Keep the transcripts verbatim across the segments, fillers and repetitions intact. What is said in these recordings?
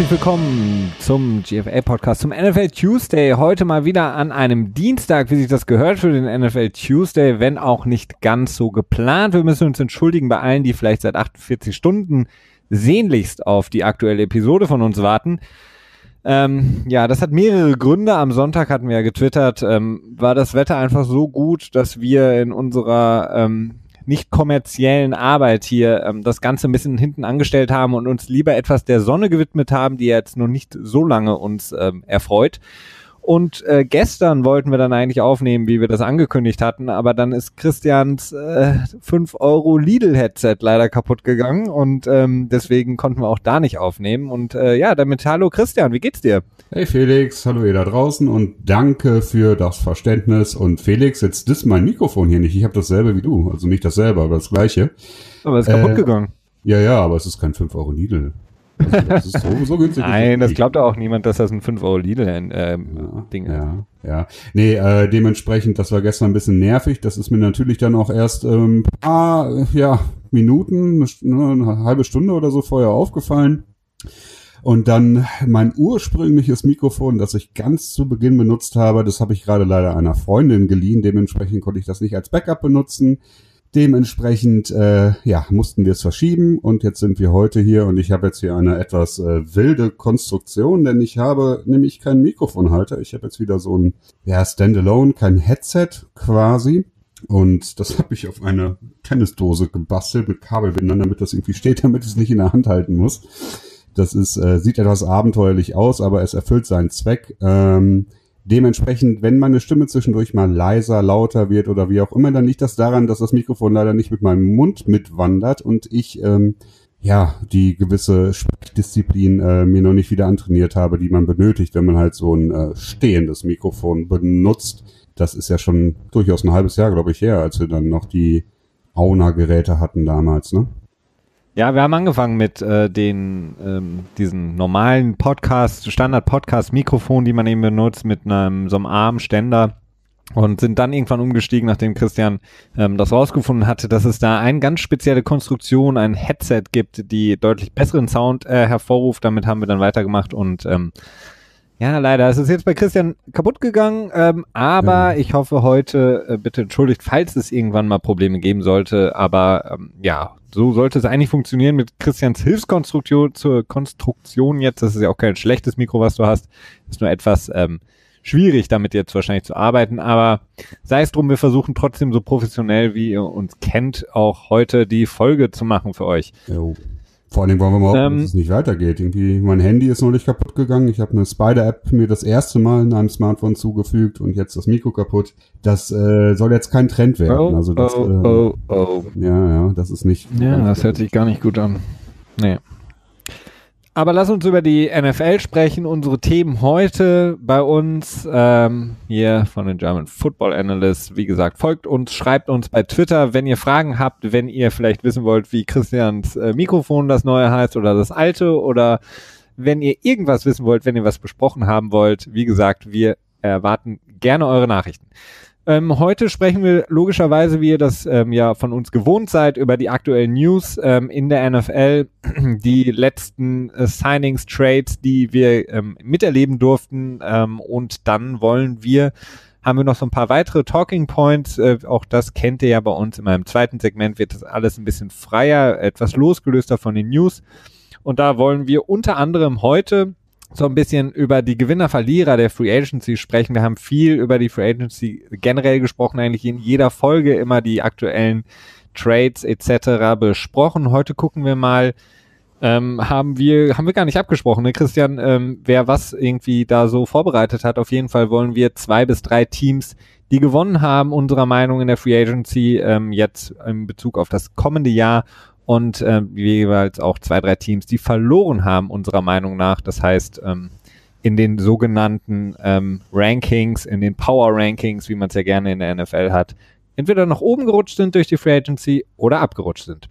herzlich willkommen zum G F L-Podcast, zum N F L Tuesday. Heute mal wieder an einem Dienstag, wie sich das gehört für den N F L Tuesday, wenn auch nicht ganz so geplant. Wir müssen uns entschuldigen bei allen, die vielleicht seit achtundvierzig Stunden sehnlichst auf die aktuelle Episode von uns warten. Ähm, ja, das hat mehrere Gründe. Am Sonntag hatten wir ja getwittert, ähm, war das Wetter einfach so gut, dass wir in unserer ähm, nicht kommerziellen Arbeit hier ähm, das Ganze ein bisschen hinten angestellt haben und uns lieber etwas der Sonne gewidmet haben, die jetzt noch nicht so lange uns ähm, erfreut. Und äh, gestern wollten wir dann eigentlich aufnehmen, wie wir das angekündigt hatten, aber dann ist Christians äh, fünf Euro Lidl-Headset leider kaputt gegangen und ähm, deswegen konnten wir auch da nicht aufnehmen. Und äh, ja, damit hallo Christian, wie geht's dir? Hey Felix, hallo ihr da draußen und danke für das Verständnis. Und Felix, jetzt ist mein Mikrofon hier nicht. Ich habe dasselbe wie du, also nicht dasselbe, aber das gleiche. Aber es ist äh, kaputt gegangen. Ja, ja, aber es ist kein fünf Euro Lidl. Also das ist so, so günstig. Nein, das glaubt auch niemand, dass das ein fünf Euro Lidl-Ding äh, ja, ist. Ja, ja. Nee, äh, dementsprechend, das war gestern ein bisschen nervig. Das ist mir natürlich dann auch erst ein ähm, paar ja, Minuten, eine, eine halbe Stunde oder so vorher aufgefallen. Und dann mein ursprüngliches Mikrofon, das ich ganz zu Beginn benutzt habe, das habe ich gerade leider einer Freundin geliehen. Dementsprechend konnte ich das nicht als Backup benutzen. Dementsprechend, äh, ja, mussten wir es verschieben und jetzt sind wir heute hier und ich habe jetzt hier eine etwas äh, wilde Konstruktion, denn ich habe nämlich keinen Mikrofonhalter. Ich habe jetzt wieder so ein, ja, Standalone, kein Headset quasi und das habe ich auf eine Tennisdose gebastelt mit Kabelbindern, damit das irgendwie steht, damit es nicht in der Hand halten muss. Das ist, äh, sieht etwas abenteuerlich aus, aber es erfüllt seinen Zweck. Ähm, Dementsprechend, wenn meine Stimme zwischendurch mal leiser, lauter wird oder wie auch immer, dann liegt das daran, dass das Mikrofon leider nicht mit meinem Mund mitwandert und ich ähm, ja die gewisse Sprechdisziplin äh, mir noch nicht wieder antrainiert habe, die man benötigt, wenn man halt so ein äh, stehendes Mikrofon benutzt. Das ist ja schon durchaus ein halbes Jahr, glaube ich, her, als wir dann noch die Auna-Geräte hatten damals, ne? Ja, wir haben angefangen mit äh, den ähm, diesen normalen Podcast, Standard-Podcast-Mikrofon, die man eben benutzt, mit einem so einem Armständer und sind dann irgendwann umgestiegen, nachdem Christian ähm, das rausgefunden hatte, dass es da eine ganz spezielle Konstruktion, ein Headset gibt, die deutlich besseren Sound äh, hervorruft. Damit haben wir dann weitergemacht und ähm, ja, leider ist es jetzt bei Christian kaputt gegangen, ähm, aber ja. Ich hoffe heute, äh, bitte entschuldigt, falls es irgendwann mal Probleme geben sollte, aber ähm, ja, so sollte es eigentlich funktionieren mit Christians Hilfskonstruktion zur Konstruktion jetzt. Das ist ja auch kein schlechtes Mikro, was du hast. Ist nur etwas ähm, schwierig, damit jetzt wahrscheinlich zu arbeiten. Aber sei es drum, wir versuchen trotzdem so professionell, wie ihr uns kennt, auch heute die Folge zu machen für euch. Jo. Vor allem wollen wir mal hoffen, ähm, dass es nicht weitergeht. Irgendwie, mein Handy ist neulich kaputt gegangen. Ich habe eine Spider-App mir das erste Mal in einem Smartphone zugefügt und jetzt das Mikro kaputt. Das äh, soll jetzt kein Trend werden. Oh, also das, oh, äh, oh, oh. Ja, ja, das ist nicht... Ja, das hört sich gar nicht gut an. Nee. Aber lass uns über die N F L sprechen. Unsere Themen heute bei uns ähm, hier von den German Football Analysts. Wie gesagt, folgt uns, schreibt uns bei Twitter, wenn ihr Fragen habt, wenn ihr vielleicht wissen wollt, wie Christians äh, Mikrofon das neue heißt oder das alte oder wenn ihr irgendwas wissen wollt, wenn ihr was besprochen haben wollt. Wie gesagt, wir erwarten gerne eure Nachrichten. Ähm, heute sprechen wir logischerweise, wie ihr das ähm, ja von uns gewohnt seid, über die aktuellen News ähm, in der N F L, die letzten äh, Signings, Trades, die wir ähm, miterleben durften ähm, und dann wollen wir, haben wir noch so ein paar weitere Talking Points, äh, auch das kennt ihr ja bei uns in meinem zweiten Segment, wird das alles ein bisschen freier, etwas losgelöster von den News und da wollen wir unter anderem heute so ein bisschen über die Gewinner-Verlierer der Free Agency sprechen. Wir haben viel über die Free Agency generell gesprochen, eigentlich in jeder Folge immer die aktuellen Trades et cetera besprochen. Heute gucken wir mal, ähm, haben wir haben wir gar nicht abgesprochen, ne Christian, ähm, wer was irgendwie da so vorbereitet hat. Auf jeden Fall wollen wir zwei bis drei Teams, die gewonnen haben, unserer Meinung in der Free Agency, ähm, jetzt in Bezug auf das kommende Jahr und äh, jeweils auch zwei, drei Teams, die verloren haben, unserer Meinung nach. Das heißt, ähm, in den sogenannten ähm, Rankings, in den Power Rankings, wie man es ja gerne in der N F L hat, entweder nach oben gerutscht sind durch die Free Agency oder abgerutscht sind.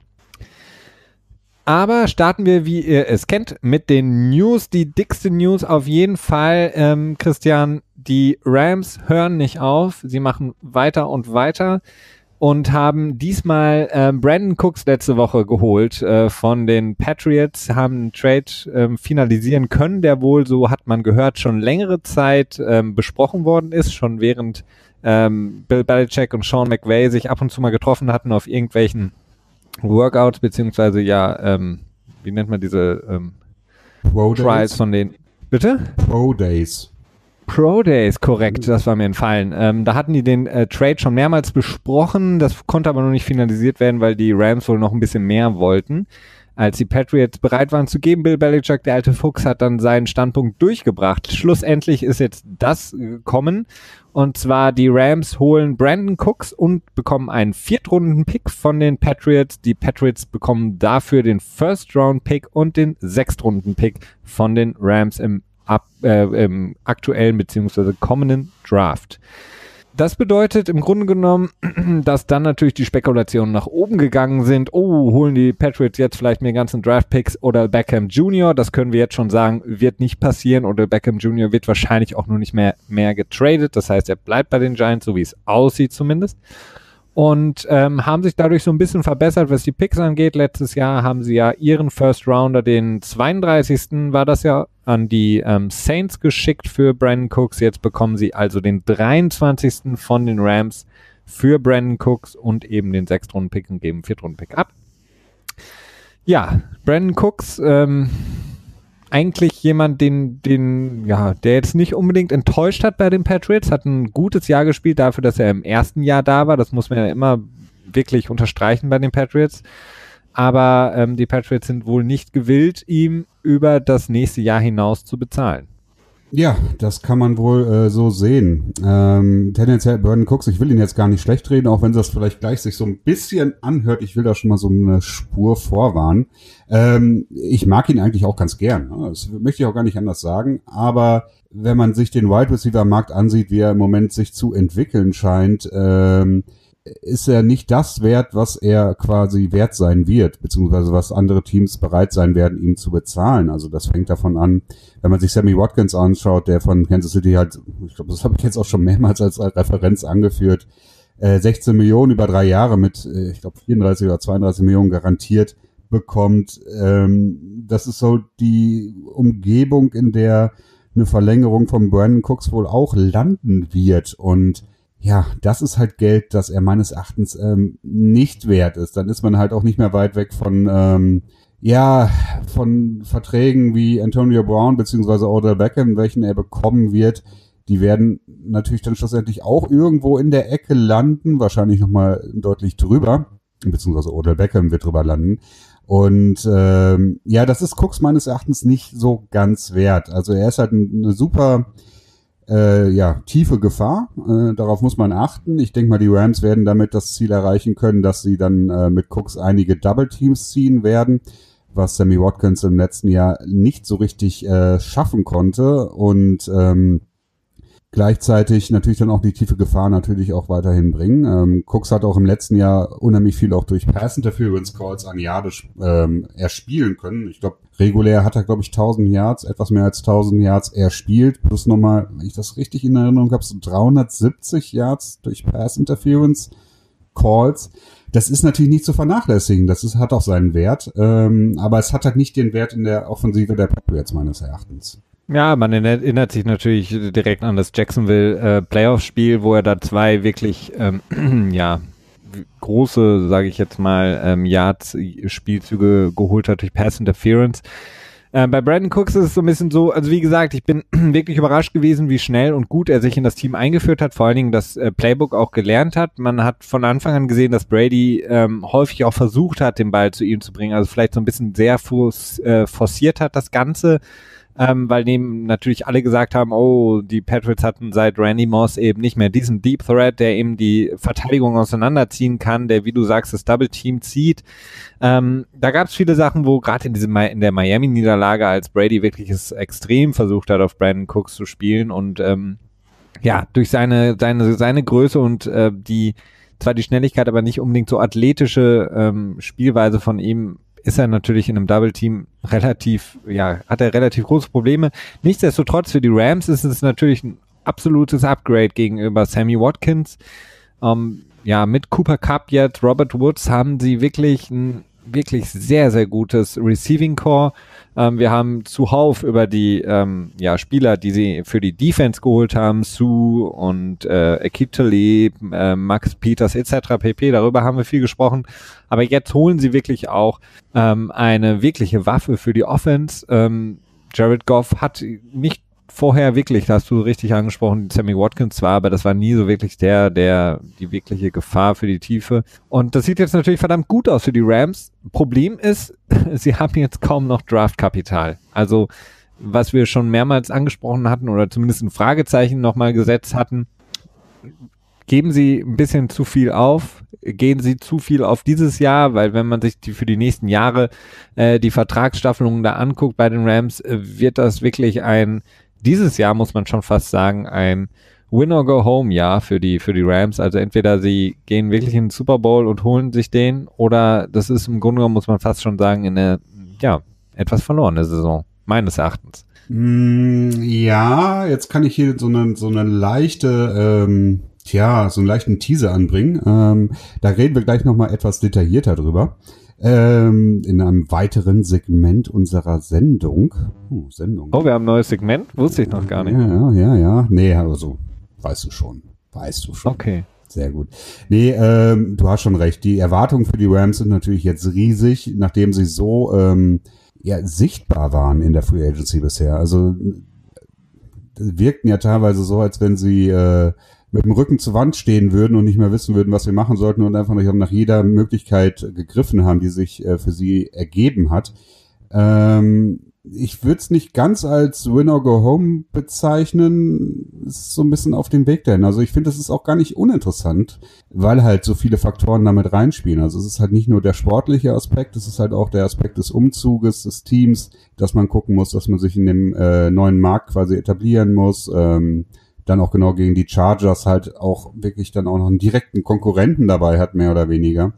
Aber starten wir, wie ihr es kennt, mit den News. Die dickste News auf jeden Fall, ähm, Christian, die Rams hören nicht auf. Sie machen weiter und weiter. und haben diesmal äh, Brandon Cooks letzte Woche geholt äh, von den Patriots, haben einen Trade ähm, finalisieren können, der wohl, so hat man gehört, schon längere Zeit ähm, besprochen worden ist, schon während ähm, Bill Belichick und Sean McVay sich ab und zu mal getroffen hatten auf irgendwelchen Workouts, beziehungsweise ja, ähm, wie nennt man diese ähm, Pro Trials Days. von den, bitte? Pro Days. Pro Days, korrekt, das war mir entfallen. Ähm, da hatten die den äh, Trade schon mehrmals besprochen, das konnte aber noch nicht finalisiert werden, weil die Rams wohl noch ein bisschen mehr wollten, als die Patriots bereit waren zu geben. Bill Belichick, der alte Fuchs, hat dann seinen Standpunkt durchgebracht. Schlussendlich ist jetzt das gekommen, und zwar die Rams holen Brandon Cooks und bekommen einen Viertrunden-Pick von den Patriots. Die Patriots bekommen dafür den First-Round-Pick und den Sechstrunden-Pick von den Rams im Ab, äh, im aktuellen bzw. kommenden Draft. Das bedeutet im Grunde genommen, dass dann natürlich die Spekulationen nach oben gegangen sind. Oh, holen die Patriots jetzt vielleicht mehr ganzen Draft-Picks oder Beckham Junior? Das können wir jetzt schon sagen, wird nicht passieren, oder Beckham Junior wird wahrscheinlich auch nur nicht mehr, mehr getradet. Das heißt, er bleibt bei den Giants, so wie es aussieht zumindest. Und ähm, haben sich dadurch so ein bisschen verbessert, was die Picks angeht. Letztes Jahr haben sie ja ihren First Rounder, den zweiunddreißigsten war das ja, an die ähm, Saints geschickt für Brandon Cooks. Jetzt bekommen sie also den dreiundzwanzigsten von den Rams für Brandon Cooks und eben den Sechstrunden-Pick und geben Viertrunden-Pick ab. Ja, Brandon Cooks, ähm, eigentlich jemand, den, den, ja, der jetzt nicht unbedingt enttäuscht hat bei den Patriots, hat ein gutes Jahr gespielt dafür, dass er im ersten Jahr da war. Das muss man ja immer wirklich unterstreichen bei den Patriots. Aber ähm, die Patriots sind wohl nicht gewillt, ihm über das nächste Jahr hinaus zu bezahlen. Ja, das kann man wohl äh, so sehen. Ähm, tendenziell Brandon Cooks, ich will ihn jetzt gar nicht schlecht reden, auch wenn das vielleicht gleich sich so ein bisschen anhört. Ich will da schon mal so eine Spur vorwarnen. Ähm, ich mag ihn eigentlich auch ganz gern. Ne? Das möchte ich auch gar nicht anders sagen. Aber wenn man sich den Wide Receiver Markt ansieht, wie er im Moment sich zu entwickeln scheint, ähm, ist er nicht das wert, was er quasi wert sein wird, beziehungsweise was andere Teams bereit sein werden, ihm zu bezahlen. Also das fängt davon an, wenn man sich Sammy Watkins anschaut, der von Kansas City halt, ich glaube, das habe ich jetzt auch schon mehrmals als Referenz angeführt, äh, sechzehn Millionen über drei Jahre mit, äh, ich glaube, vierunddreißig oder zweiunddreißig Millionen garantiert bekommt. Ähm, das ist so die Umgebung, in der eine Verlängerung von Brandon Cooks wohl auch landen wird. Und ja, das ist halt Geld, das er meines Erachtens ähm, nicht wert ist. Dann ist man halt auch nicht mehr weit weg von ähm, ja von Verträgen wie Antonio Brown beziehungsweise Odell Beckham, welchen er bekommen wird. Die werden natürlich dann schlussendlich auch irgendwo in der Ecke landen, wahrscheinlich nochmal deutlich drüber, beziehungsweise Odell Beckham wird drüber landen. Und ähm, ja, das ist Cooks meines Erachtens nicht so ganz wert. Also er ist halt eine super Äh, ja, tiefe Gefahr, äh, darauf muss man achten. Ich denke mal, die Rams werden damit das Ziel erreichen können, dass sie dann äh, mit Cooks einige Double Teams ziehen werden, was Sammy Watkins im letzten Jahr nicht so richtig äh, schaffen konnte, und ähm, gleichzeitig natürlich dann auch die tiefe Gefahr natürlich auch weiterhin bringen. Ähm, Cooks hat auch im letzten Jahr unheimlich viel auch durch Pass Interference Calls an Yards ähm, erspielen können. Ich glaube, regulär hat er, glaube ich, tausend Yards, etwas mehr als tausend Yards erspielt, plus nochmal, wenn ich das richtig in Erinnerung habe, so dreihundertsiebzig Yards durch Pass Interference Calls. Das ist natürlich nicht zu vernachlässigen, das ist, hat auch seinen Wert, ähm, aber es hat halt nicht den Wert in der Offensive der Patriots meines Erachtens. Ja, man erinnert sich natürlich direkt an das Jacksonville äh, Playoff-Spiel, wo er da zwei wirklich ähm, ja große, sage ich jetzt mal, ähm, Yards-Spielzüge geholt hat durch Pass Interference. Äh, bei Brandon Cooks ist es so ein bisschen so, also wie gesagt, ich bin wirklich überrascht gewesen, wie schnell und gut er sich in das Team eingeführt hat, vor allen Dingen das äh, Playbook auch gelernt hat. Man hat von Anfang an gesehen, dass Brady ähm, häufig auch versucht hat, den Ball zu ihm zu bringen, also vielleicht so ein bisschen sehr force, äh, forciert hat das Ganze. Ähm, weil eben natürlich alle gesagt haben, oh, die Patriots hatten seit Randy Moss eben nicht mehr diesen Deep Threat, der eben die Verteidigung auseinanderziehen kann, der, wie du sagst, das Double Team zieht. Ähm, da gab es viele Sachen, wo gerade in diesem in der Miami-Niederlage, als Brady wirklich es extrem versucht hat, auf Brandon Cooks zu spielen und ähm, ja, durch seine seine seine Größe und äh, die zwar die Schnelligkeit, aber nicht unbedingt so athletische ähm, Spielweise von ihm, ist er natürlich in einem Double-Team relativ, ja, hat er relativ große Probleme. Nichtsdestotrotz für die Rams ist es natürlich ein absolutes Upgrade gegenüber Sammy Watkins. Ähm, ja, mit Cooper Kupp jetzt, Robert Woods haben sie wirklich ein wirklich sehr, sehr gutes Receiving Core. Ähm, wir haben zuhauf über die ähm, ja, Spieler, die sie für die Defense geholt haben, Sue und äh, Aqib Talib, äh, Max Peters et cetera pp. Darüber haben wir viel gesprochen. Aber jetzt holen sie wirklich auch ähm, eine wirkliche Waffe für die Offense. Ähm, Jared Goff hat nicht vorher wirklich, da hast du richtig angesprochen, Sammy Watkins zwar, aber das war nie so wirklich der, der die wirkliche Gefahr für die Tiefe. Und das sieht jetzt natürlich verdammt gut aus für die Rams. Problem ist, sie haben jetzt kaum noch Draftkapital. Also, was wir schon mehrmals angesprochen hatten oder zumindest ein Fragezeichen nochmal gesetzt hatten, geben sie ein bisschen zu viel auf, gehen sie zu viel auf dieses Jahr, weil wenn man sich die für die nächsten Jahre äh, die Vertragsstaffelungen da anguckt bei den Rams, äh, wird das wirklich ein dieses Jahr muss man schon fast sagen, ein Win-or-Go-Home-Jahr für die, für die Rams. Also entweder sie gehen wirklich in den Super Bowl und holen sich den oder das ist im Grunde genommen, muss man fast schon sagen, in eine, ja, etwas verlorene Saison, meines Erachtens. Mm, ja, jetzt kann ich hier so eine, so eine leichte, ähm, tja, so einen leichten Teaser anbringen. Ähm, da reden wir gleich nochmal etwas detaillierter drüber. Ähm, in einem weiteren Segment unserer Sendung. Oh, Sendung. Oh, wir haben ein neues Segment? Wusste ich noch gar nicht. Ja, ja, ja, ja. Nee, also, weißt du schon. Weißt du schon. Okay. Sehr gut. Nee, ähm, du hast schon recht. Die Erwartungen für die Rams sind natürlich jetzt riesig, nachdem sie so ähm, ja, sichtbar waren in der Free Agency bisher. Also wirkten ja teilweise so, als wenn sie äh, mit dem Rücken zur Wand stehen würden und nicht mehr wissen würden, was wir machen sollten und einfach nach jeder Möglichkeit gegriffen haben, die sich äh, für sie ergeben hat. Ähm, ich würde es nicht ganz als Win or Go Home bezeichnen, ist so ein bisschen auf dem Weg dahin. Also ich finde, das ist auch gar nicht uninteressant, weil halt so viele Faktoren damit reinspielen. Also es ist halt nicht nur der sportliche Aspekt, es ist halt auch der Aspekt des Umzuges, des Teams, dass man gucken muss, dass man sich in dem äh, neuen Markt quasi etablieren muss, ähm, dann auch genau gegen die Chargers halt auch wirklich dann auch noch einen direkten Konkurrenten dabei hat, mehr oder weniger.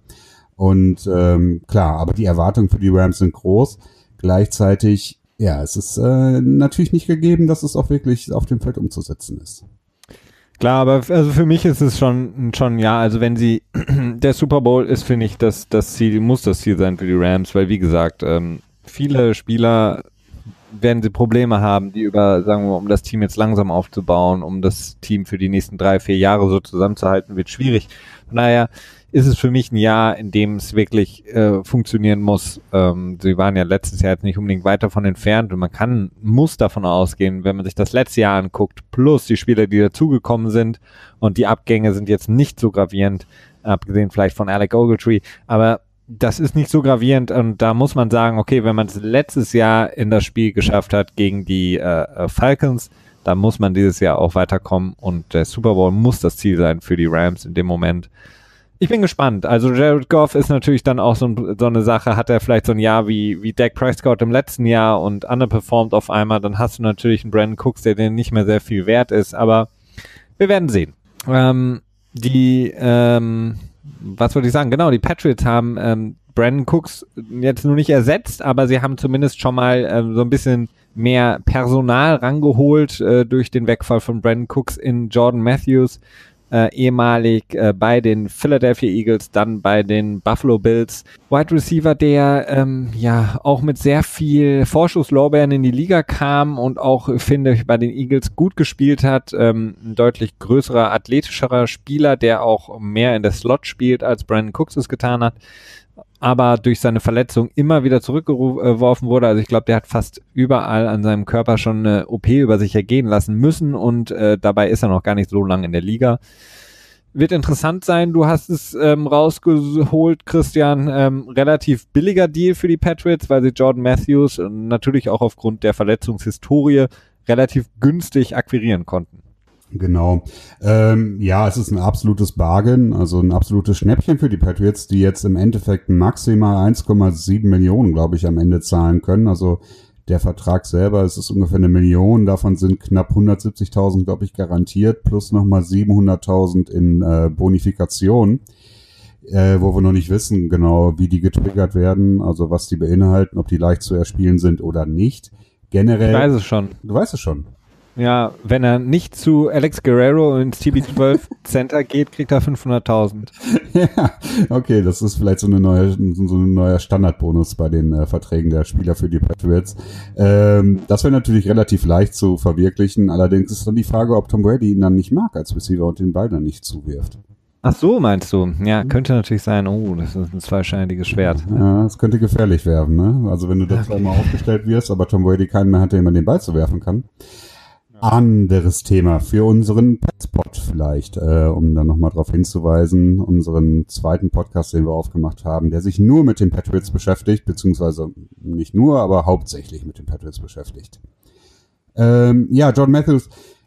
Und ähm, klar, aber die Erwartungen für die Rams sind groß. Gleichzeitig, ja, es ist äh, natürlich nicht gegeben, dass es auch wirklich auf dem Feld umzusetzen ist. Klar, aber also für mich ist es schon, schon ja, also wenn sie, der Super Bowl ist, finde ich, das, das Ziel, muss das Ziel sein für die Rams, weil wie gesagt, ähm, viele Spieler werden sie Probleme haben, die über, sagen wir mal, um das Team jetzt langsam aufzubauen, um das Team für die nächsten drei, vier Jahre so zusammenzuhalten, wird schwierig. Von daher ist es für mich ein Jahr, in dem es wirklich äh, funktionieren muss. Ähm, sie waren ja letztes Jahr jetzt nicht unbedingt weit davon entfernt und man kann, muss davon ausgehen, wenn man sich das letzte Jahr anguckt, plus die Spieler, die dazugekommen sind und die Abgänge sind jetzt nicht so gravierend, abgesehen vielleicht von Alec Ogletree, aber das ist nicht so gravierend und da muss man sagen, okay, wenn man es letztes Jahr in das Spiel geschafft hat gegen die äh, Falcons, dann muss man dieses Jahr auch weiterkommen und der Super Bowl muss das Ziel sein für die Rams in dem Moment. Ich bin gespannt. Also Jared Goff ist natürlich dann auch so, so eine Sache, hat er vielleicht so ein Jahr wie, wie Dak Prescott im letzten Jahr und underperformed auf einmal, dann hast du natürlich einen Brandon Cooks, der dir nicht mehr sehr viel wert ist, aber wir werden sehen. Ähm, die, ähm, was würde ich sagen? Genau, die Patriots haben ähm, Brandon Cooks jetzt nur nicht ersetzt, aber sie haben zumindest schon mal ähm, so ein bisschen mehr Personal rangeholt äh, durch den Wegfall von Brandon Cooks in Jordan Matthews, äh, ehemalig äh, bei den Philadelphia Eagles, dann bei den Buffalo Bills. Wide Receiver, der ähm, ja auch mit sehr viel Vorschusslorbeeren in die Liga kam und auch, finde ich, bei den Eagles gut gespielt hat. Ähm, ein deutlich größerer, athletischerer Spieler, der auch mehr in der Slot spielt, als Brandon Cooks es getan hat, aber durch seine Verletzung immer wieder zurückgeworfen wurde. Also ich glaube, der hat fast überall an seinem Körper schon eine O P über sich ergehen lassen müssen und äh, dabei ist er noch gar nicht so lange in der Liga. Wird interessant sein, du hast es ähm, rausgeholt, Christian, ähm, relativ billiger Deal für die Patriots, weil sie Jordan Matthews äh, natürlich auch aufgrund der Verletzungshistorie relativ günstig akquirieren konnten. Genau. Ähm, ja, es ist ein absolutes Bargain, also ein absolutes Schnäppchen für die Patriots, die jetzt im Endeffekt maximal eins Komma sieben Millionen, glaube ich, am Ende zahlen können. Also der Vertrag selber, es ist ungefähr eine Million, davon sind knapp hundertsiebzigtausend, glaube ich, garantiert, plus nochmal siebenhunderttausend in äh, Bonifikation, äh, wo wir noch nicht wissen genau, wie die getriggert werden, also was die beinhalten, ob die leicht zu erspielen sind oder nicht. Generell. Ich weiß es schon. Du weißt es schon. Ja, wenn er nicht zu Alex Guerrero ins T B zwölf Center geht, kriegt er fünfhunderttausend. Ja, okay, das ist vielleicht so eine neue, so ein neuer Standardbonus bei den äh, Verträgen der Spieler für die Patriots. Ähm, das wäre natürlich relativ leicht zu verwirklichen. Allerdings ist dann die Frage, ob Tom Brady ihn dann nicht mag als Receiver und den Ball dann nicht zuwirft. Ach so, meinst du? Ja, könnte natürlich sein, oh, das ist ein zweischneidiges Schwert. Ja, das könnte gefährlich werden, ne? Also wenn du da zweimal aufgestellt wirst, aber Tom Brady keinen mehr hat, der immer den Ball zu werfen kann. Anderes Thema für unseren Petspot vielleicht, äh, um dann nochmal darauf hinzuweisen, unseren zweiten Podcast, den wir aufgemacht haben, der sich nur mit den Patriots beschäftigt, beziehungsweise nicht nur, aber hauptsächlich mit den Patriots beschäftigt. Ähm, ja, John Matthews,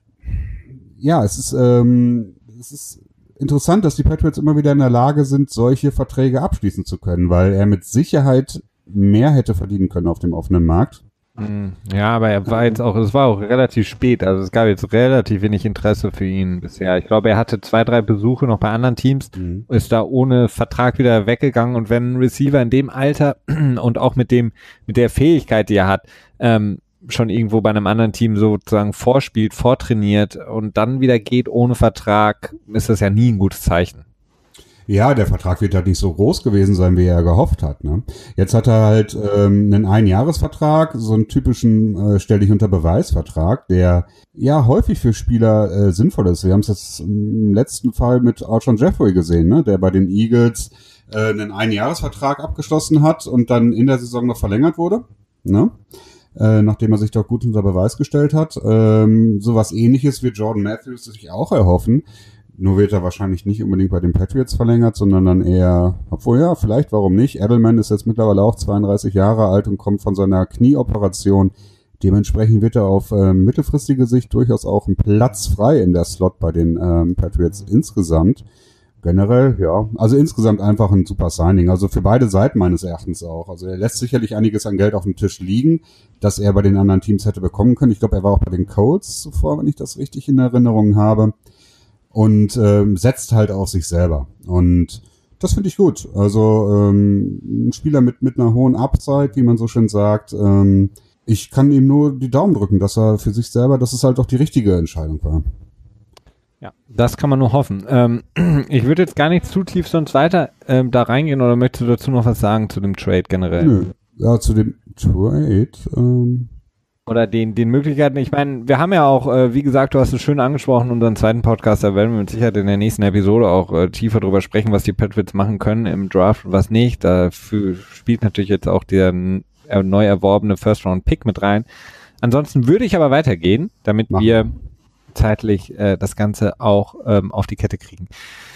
ja, es ist, ähm, es ist interessant, dass die Patriots immer wieder in der Lage sind, solche Verträge abschließen zu können, weil er mit Sicherheit mehr hätte verdienen können auf dem offenen Markt. Ja, aber er war jetzt auch, es war auch relativ spät, also es gab jetzt relativ wenig Interesse für ihn bisher. Ich glaube, er hatte zwei, drei Besuche noch bei anderen Teams, mhm. ist da ohne Vertrag wieder weggegangen und wenn ein Receiver in dem Alter und auch mit dem, mit der Fähigkeit, die er hat, ähm, schon irgendwo bei einem anderen Team sozusagen vorspielt, vortrainiert und dann wieder geht ohne Vertrag, ist das ja nie ein gutes Zeichen. Ja, der Vertrag wird halt nicht so groß gewesen sein, wie er gehofft hat. Ne? Jetzt hat er halt ähm, einen Einjahresvertrag, so einen typischen äh, Stell dich unter Beweis-Vertrag, der ja häufig für Spieler äh, sinnvoll ist. Wir haben es jetzt im letzten Fall mit Alshon Jeffrey gesehen, ne? Der bei den Eagles äh, einen Einjahresvertrag abgeschlossen hat und dann in der Saison noch verlängert wurde, ne? Äh, nachdem er sich doch gut unter Beweis gestellt hat. Ähm, sowas Ähnliches wird Jordan Matthews sich auch erhoffen. Nur wird er wahrscheinlich nicht unbedingt bei den Patriots verlängert, sondern dann eher, obwohl ja, vielleicht, warum nicht. Edelman ist jetzt mittlerweile auch zweiunddreißig Jahre alt und kommt von seiner Knieoperation. Dementsprechend wird er auf äh, mittelfristige Sicht durchaus auch einen Platz frei in der Slot bei den ähm, Patriots insgesamt. Generell, ja, also insgesamt einfach ein super Signing. Also für beide Seiten meines Erachtens auch. Also er lässt sicherlich einiges an Geld auf dem Tisch liegen, das er bei den anderen Teams hätte bekommen können. Ich glaube, er war auch bei den Colts zuvor, wenn ich das richtig in Erinnerung habe. Und ähm, setzt halt auf sich selber. Und das finde ich gut. Also ähm, ein Spieler mit mit einer hohen Upside, wie man so schön sagt. Ähm, ich kann ihm nur die Daumen drücken, dass er für sich selber, dass es halt auch die richtige Entscheidung war. Ja, das kann man nur hoffen. Ähm, ich würde jetzt gar nicht zu tief sonst weiter ähm, da reingehen, oder möchtest du dazu noch was sagen zu dem Trade generell? Nö. Ja, zu dem Trade, ähm Oder den, den Möglichkeiten. Ich meine, wir haben ja auch, äh, wie gesagt, du hast es schön angesprochen, unseren zweiten Podcast, da werden wir mit Sicherheit in der nächsten Episode auch äh, tiefer drüber sprechen, was die Patriots machen können im Draft und was nicht. Dafür spielt natürlich jetzt auch der äh, neu erworbene First-Round-Pick mit rein. Ansonsten würde ich aber weitergehen, damit Machen. wir zeitlich äh, das Ganze auch ähm, auf die Kette kriegen.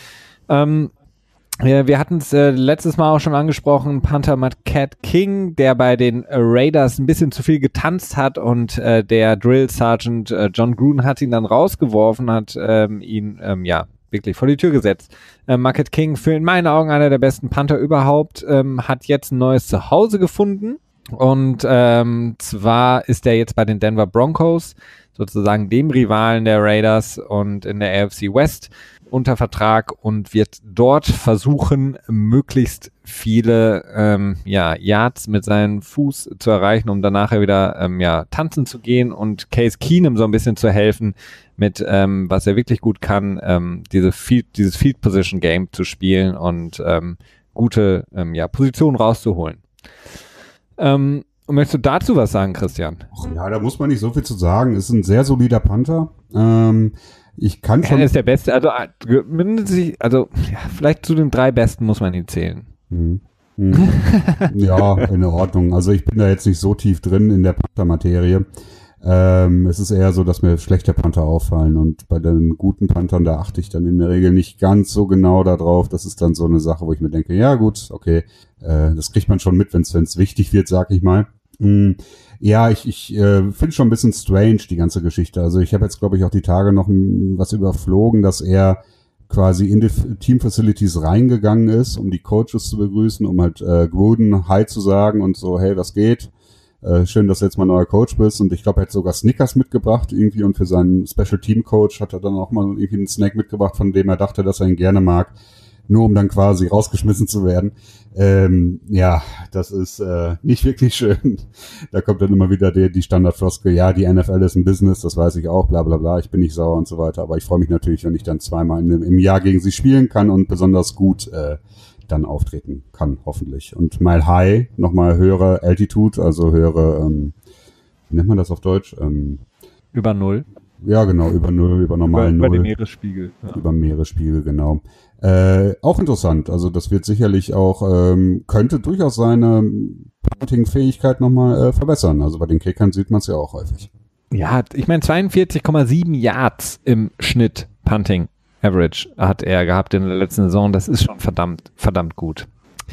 Ähm, Ja, wir hatten es äh, letztes Mal auch schon angesprochen, Panther Marquette King, der bei den äh, Raiders ein bisschen zu viel getanzt hat und äh, der Drill Sergeant äh, John Gruden hat ihn dann rausgeworfen, hat ähm, ihn ähm, ja wirklich vor die Tür gesetzt. Äh, Marquette King, für in meinen Augen einer der besten Panther überhaupt, ähm, hat jetzt ein neues Zuhause gefunden und ähm, zwar ist er jetzt bei den Denver Broncos, sozusagen dem Rivalen der Raiders und in der A F C West unter Vertrag und wird dort versuchen, möglichst viele ähm, ja, Yards mit seinem Fuß zu erreichen, um danach wieder ähm, ja, tanzen zu gehen und Case Keenum so ein bisschen zu helfen mit, ähm, was er wirklich gut kann, ähm, diese Field, dieses Field Position Game zu spielen und ähm, gute ähm, ja, Positionen rauszuholen. Ähm, möchtest du dazu was sagen, Christian? Ach ja, da muss man nicht so viel zu sagen. Ist ein sehr solider Panther. Ähm, Ich kann schon. Er ist der Beste, also mindestens, also ja, vielleicht zu den drei Besten muss man ihn zählen. Hm. Hm. Ja, in Ordnung. Also ich bin da jetzt nicht so tief drin in der Panther-Materie. Ähm, es ist eher so, dass mir schlechte Panther auffallen und bei den guten Panthern, da achte ich dann in der Regel nicht ganz so genau darauf. Das ist dann so eine Sache, wo ich mir denke, ja gut, okay, äh, das kriegt man schon mit, wenn es wichtig wird, sag ich mal. Hm. Ja, ich, ich äh, finde schon ein bisschen strange, die ganze Geschichte. Also ich habe jetzt, glaube ich, auch die Tage noch m, was überflogen, dass er quasi in die Team-Facilities reingegangen ist, um die Coaches zu begrüßen, um halt äh, Gruden Hi zu sagen und so, hey, was geht? Äh, schön, dass du jetzt mal neuer Coach bist. Und ich glaube, er hat sogar Snickers mitgebracht irgendwie und für seinen Special-Team-Coach hat er dann auch mal irgendwie einen Snack mitgebracht, von dem er dachte, dass er ihn gerne mag. nur um dann quasi rausgeschmissen zu werden. Ähm, ja, das ist äh, nicht wirklich schön. Da kommt dann immer wieder die, die Standardfloskel, ja, die N F L ist ein Business, das weiß ich auch, bla bla bla, ich bin nicht sauer und so weiter, aber ich freue mich natürlich, wenn ich dann zweimal in, im Jahr gegen sie spielen kann und besonders gut äh, dann auftreten kann, hoffentlich. Und Mile High, nochmal höhere Altitude, also höhere, ähm, wie nennt man das auf Deutsch? Ähm, über Null. Ja, genau, über Null, über normalen über, Null. Über den Meeresspiegel. Ja. Über Meeresspiegel, genau. Äh, auch interessant, also das wird sicherlich auch, ähm, könnte durchaus seine Punting-Fähigkeit nochmal äh, verbessern. Also bei den Kickern sieht man es ja auch häufig. Ja, ich meine zweiundvierzig Komma sieben Yards im Schnitt Punting Average hat er gehabt in der letzten Saison. Das ist schon verdammt, verdammt gut.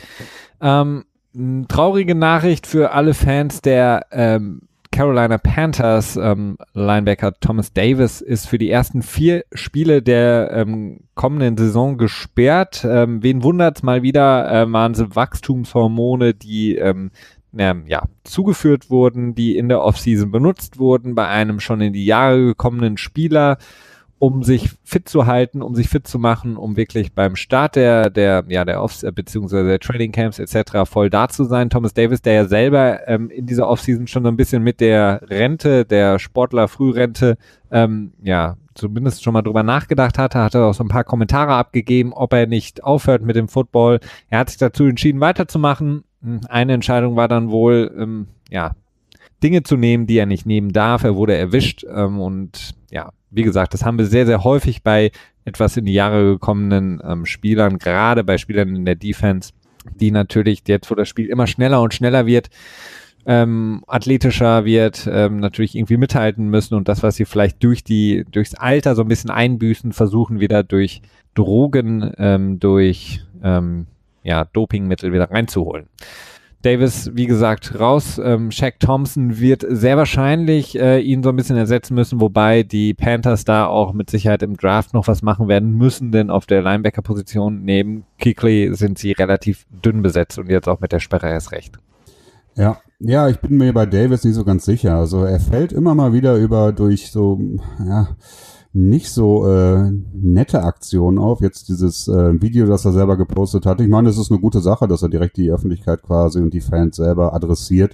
Ähm, traurige Nachricht für alle Fans der ähm, Carolina Panthers. Ähm, Linebacker Thomas Davis ist für die ersten vier Spiele der ähm, kommenden Saison gesperrt. Ähm, wen wundert's mal wieder? Äh, waren es Wachstumshormone, die ähm, ja, zugeführt wurden, die in der Offseason benutzt wurden bei einem schon in die Jahre gekommenen Spieler, um sich fit zu halten, um sich fit zu machen, um wirklich beim Start der, der, ja, der Off- beziehungsweise der Training Camps et cetera voll da zu sein. Thomas Davis, der ja selber ähm, in dieser Offseason schon so ein bisschen mit der Rente, der Sportler-Frührente, ähm, ja, zumindest schon mal drüber nachgedacht hatte, hatte auch so ein paar Kommentare abgegeben, ob er nicht aufhört mit dem Football. Er hat sich dazu entschieden, weiterzumachen. Eine Entscheidung war dann wohl, ähm, ja, Dinge zu nehmen, die er nicht nehmen darf. Er wurde erwischt ähm, und ja, wie gesagt, das haben wir sehr, sehr häufig bei etwas in die Jahre gekommenen ähm, Spielern, gerade bei Spielern in der Defense, die natürlich jetzt, wo das Spiel immer schneller und schneller wird, ähm, athletischer wird, ähm, natürlich irgendwie mithalten müssen und das, was sie vielleicht durch die, durchs Alter so ein bisschen einbüßen, versuchen wieder durch Drogen, ähm, durch ähm, ja, Dopingmittel wieder reinzuholen. Davis, wie gesagt, raus. Ähm, Shaq Thompson wird sehr wahrscheinlich äh, ihn so ein bisschen ersetzen müssen, wobei die Panthers da auch mit Sicherheit im Draft noch was machen werden müssen, denn auf der Linebacker-Position neben Kuechly sind sie relativ dünn besetzt und jetzt auch mit der Sperre erst recht. Ja, ja, ich bin mir bei Davis nicht so ganz sicher. Also er fällt immer mal wieder über durch so, ja, nicht so äh, nette Aktionen auf. Jetzt dieses äh, Video, das er selber gepostet hat. Ich meine, es ist eine gute Sache, dass er direkt die Öffentlichkeit quasi und die Fans selber adressiert.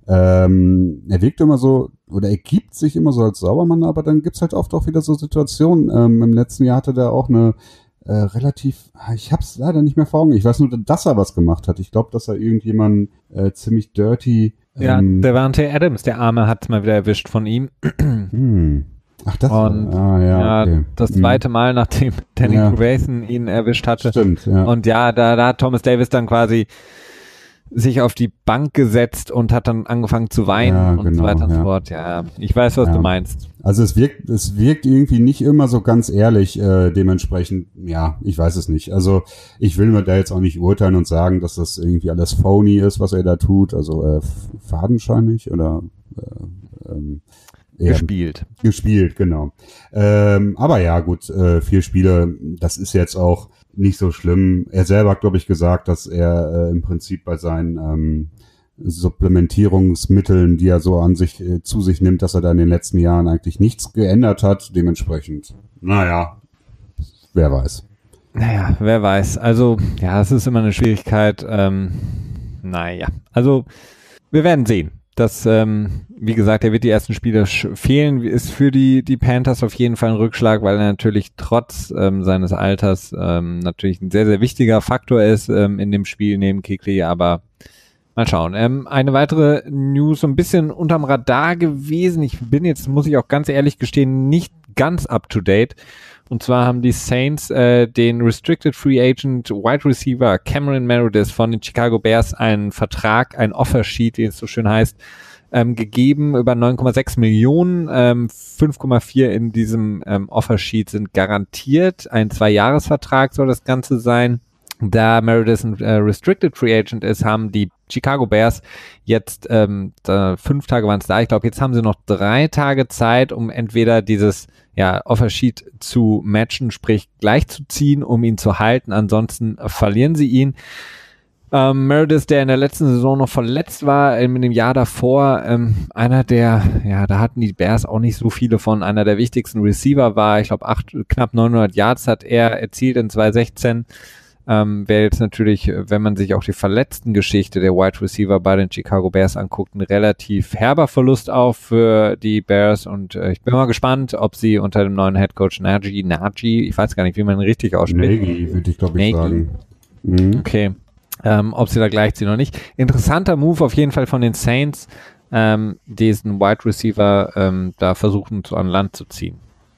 Ähm, er wirkt immer so, oder er gibt sich immer so als Saubermann, aber dann gibt's halt oft auch wieder so Situationen. Ähm, im letzten Jahr hatte der auch eine äh, relativ, ich hab's leider nicht mehr vor Augen. Ich weiß nur, dass er was gemacht hat. Ich glaube, dass er irgendjemanden äh, ziemlich dirty... Ja, ähm, Davante Adams, der Arme, hat's mal wieder erwischt von ihm. hm. Ach, das und war, ah, ja, ja, okay. das zweite Mal, nachdem Danny Ja. Grayson ihn erwischt hatte. Stimmt, ja. Und ja, da, da hat Thomas Davis dann quasi sich auf die Bank gesetzt und hat dann angefangen zu weinen Ja, und genau, so weiter und ja. so fort. Ja, ich weiß, was Ja. du meinst. Also es wirkt, es wirkt irgendwie nicht immer so ganz ehrlich, äh, dementsprechend, ja, ich weiß es nicht. Also ich will mir da jetzt auch nicht urteilen und sagen, dass das irgendwie alles phony ist, was er da tut, also äh, fadenscheinig oder äh, ähm, eher Gespielt. gespielt, genau. Ähm, aber ja, gut, äh, vier Spiele, das ist jetzt auch nicht so schlimm. Er selber hat, glaube ich, gesagt, dass er äh, im Prinzip bei seinen ähm, Supplementierungsmitteln, die er so an sich äh, zu sich nimmt, dass er da in den letzten Jahren eigentlich nichts geändert hat. Dementsprechend, naja, wer weiß. Naja, wer weiß. Also, ja, es ist immer eine Schwierigkeit. Ähm, naja, also wir werden sehen. Das, ähm, wie gesagt, er wird die ersten Spiele sch- fehlen, ist für die die Panthers auf jeden Fall ein Rückschlag, weil er natürlich trotz ähm, seines Alters ähm, natürlich ein sehr, sehr wichtiger Faktor ist ähm, in dem Spiel neben Kuechly, aber mal schauen. Ähm, eine weitere News, so ein bisschen unterm Radar gewesen. Ich bin jetzt, muss ich auch ganz ehrlich gestehen, nicht ganz up to date. Und zwar haben die Saints äh, den Restricted Free Agent Wide Receiver Cameron Meredith von den Chicago Bears einen Vertrag, ein Offersheet, wie es so schön heißt, ähm, gegeben über neun Komma sechs Millionen. Ähm, fünf Komma vier in diesem ähm, Offersheet sind garantiert. Ein Zwei-Jahres-Vertrag soll das Ganze sein. Da Meredith ein äh, Restricted Free Agent ist, haben die Chicago Bears jetzt, ähm, da, fünf Tage waren es da, ich glaube, jetzt haben sie noch drei Tage Zeit, um entweder dieses ja, Offersheet zu matchen, sprich gleichzuziehen, um ihn zu halten, ansonsten verlieren sie ihn. Ähm, Meredith, der in der letzten Saison noch verletzt war, ähm, in dem Jahr davor, ähm, einer der, ja, da hatten die Bears auch nicht so viele von, einer der wichtigsten Receiver war, ich glaube, acht, knapp neunhundert Yards hat er erzielt in zwanzig sechzehn. Ähm, wäre jetzt natürlich, wenn man sich auch die Verletzten-Geschichte der Wide Receiver bei den Chicago Bears anguckt, ein relativ herber Verlust auch für die Bears und äh, ich bin mal gespannt, ob sie unter dem neuen Headcoach Nagy, Nagy, ich weiß gar nicht, wie man ihn richtig ausspricht. Nagy, würde ich glaube ich sagen. Mhm. Okay, ähm, ob sie da gleichziehen oder nicht. Interessanter Move auf jeden Fall von den Saints, ähm, diesen Wide Receiver ähm, da versuchen zu an Land zu ziehen.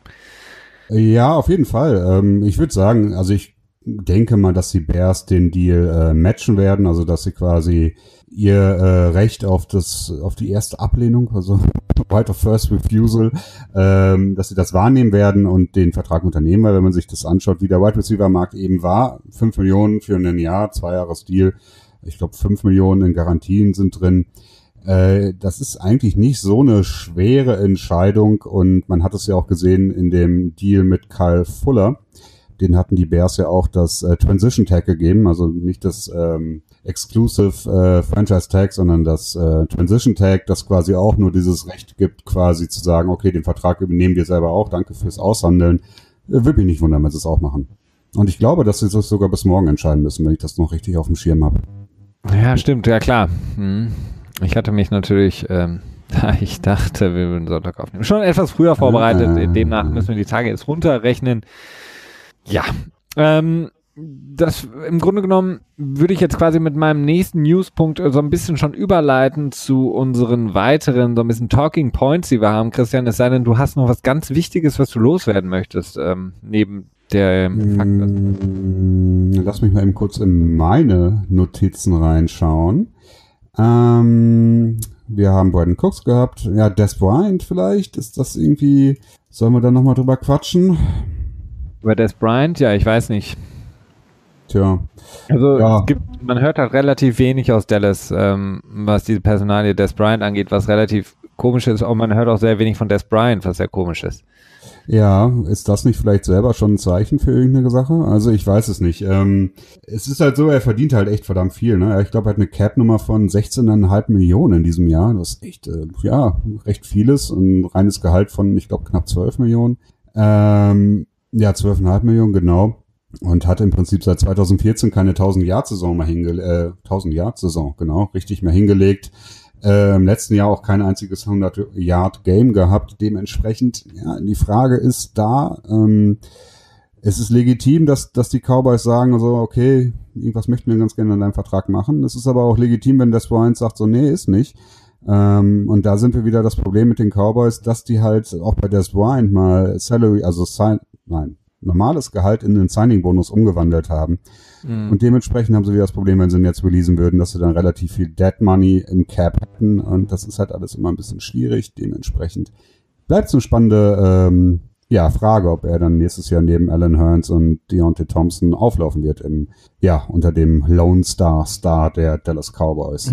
Ja, auf jeden Fall. Ähm, ich würde sagen, also ich denke mal, dass die Bears den Deal äh, matchen werden, also dass sie quasi ihr äh, Recht auf das, auf die erste Ablehnung, also Right of First Refusal, ähm, dass sie das wahrnehmen werden und den Vertrag unternehmen, weil wenn man sich das anschaut, wie der Wide Receiver Markt eben war, fünf Millionen für ein Jahr, zwei Jahres Deal, ich glaube fünf Millionen in Garantien sind drin. Äh, das ist eigentlich nicht so eine schwere Entscheidung und man hat es ja auch gesehen in dem Deal mit Kyle Fuller. Den hatten die Bears ja auch das äh, Transition Tag gegeben, also nicht das ähm, Exclusive äh, Franchise Tag, sondern das äh, Transition Tag, das quasi auch nur dieses Recht gibt, quasi zu sagen, okay, den Vertrag übernehmen wir selber auch, danke fürs Aushandeln. Äh, würde mich nicht wundern, wenn sie es auch machen. Und ich glaube, dass sie das sogar bis morgen entscheiden müssen, wenn ich das noch richtig auf dem Schirm habe. Ja, stimmt, ja klar. Hm. Ich hatte mich natürlich, ähm, da ich dachte, wir würden Sonntag aufnehmen, schon etwas früher vorbereitet, äh, demnach müssen wir die Tage jetzt runterrechnen. Ja, ähm, das im Grunde genommen würde ich jetzt quasi mit meinem nächsten Newspunkt so ein bisschen schon überleiten zu unseren weiteren, so ein bisschen Talking Points, die wir haben, Christian, es sei denn, du hast noch was ganz Wichtiges, was du loswerden möchtest, ähm, neben der ähm, Fakt. Lass mich mal eben kurz in meine Notizen reinschauen. Ähm, wir haben Brandon Cooks gehabt, ja, Des Bryant vielleicht, ist das irgendwie, sollen wir da nochmal drüber quatschen? Über Des Bryant, ja, ich weiß nicht. Tja. Also ja. es gibt, man hört halt relativ wenig aus Dallas, ähm, was diese Personalie Des Bryant angeht, was relativ komisch ist, und man hört auch sehr wenig von Des Bryant, was sehr komisch ist. Ja, ist das nicht vielleicht selber schon ein Zeichen für irgendeine Sache? Also ich weiß es nicht. Ähm, es ist halt so, er verdient halt echt verdammt viel. Ne? Ich glaube, er hat eine Cap-Nummer von sechzehn Komma fünf Millionen in diesem Jahr. Das ist echt, äh, ja, recht vieles. Ein reines Gehalt von, ich glaube, knapp zwölf Millionen. Ähm, ja, zwölf Komma fünf Millionen, genau. Und hat im Prinzip seit zweitausendvierzehn keine tausend-Yard-Saison mehr hingelegt, äh, tausend-Yard-Saison, genau, richtig mehr hingelegt. Äh, im letzten Jahr auch kein einziges hundert-Yard-Game gehabt. Dementsprechend, ja, die Frage ist da, ähm, es ist legitim, dass, dass die Cowboys sagen, so, okay, irgendwas möchten wir ganz gerne an deinem Vertrag machen. Es ist aber auch legitim, wenn Des Bryant sagt, so, nee, ist nicht. Ähm, und da sind wir wieder das Problem mit den Cowboys, dass die halt auch bei Des Bryant mal Salary, also Sign, nein, normales Gehalt in den Signing-Bonus umgewandelt haben. Mhm. Und dementsprechend haben sie wieder das Problem, wenn sie ihn jetzt releasen würden, dass sie dann relativ viel Dead Money im Cap hätten. Und das ist halt alles immer ein bisschen schwierig. Dementsprechend bleibt es eine spannende ähm, ja, Frage, ob er dann nächstes Jahr neben Alan Hearns und Deontay Thompson auflaufen wird im, ja, unter dem Lone Star Star der Dallas Cowboys.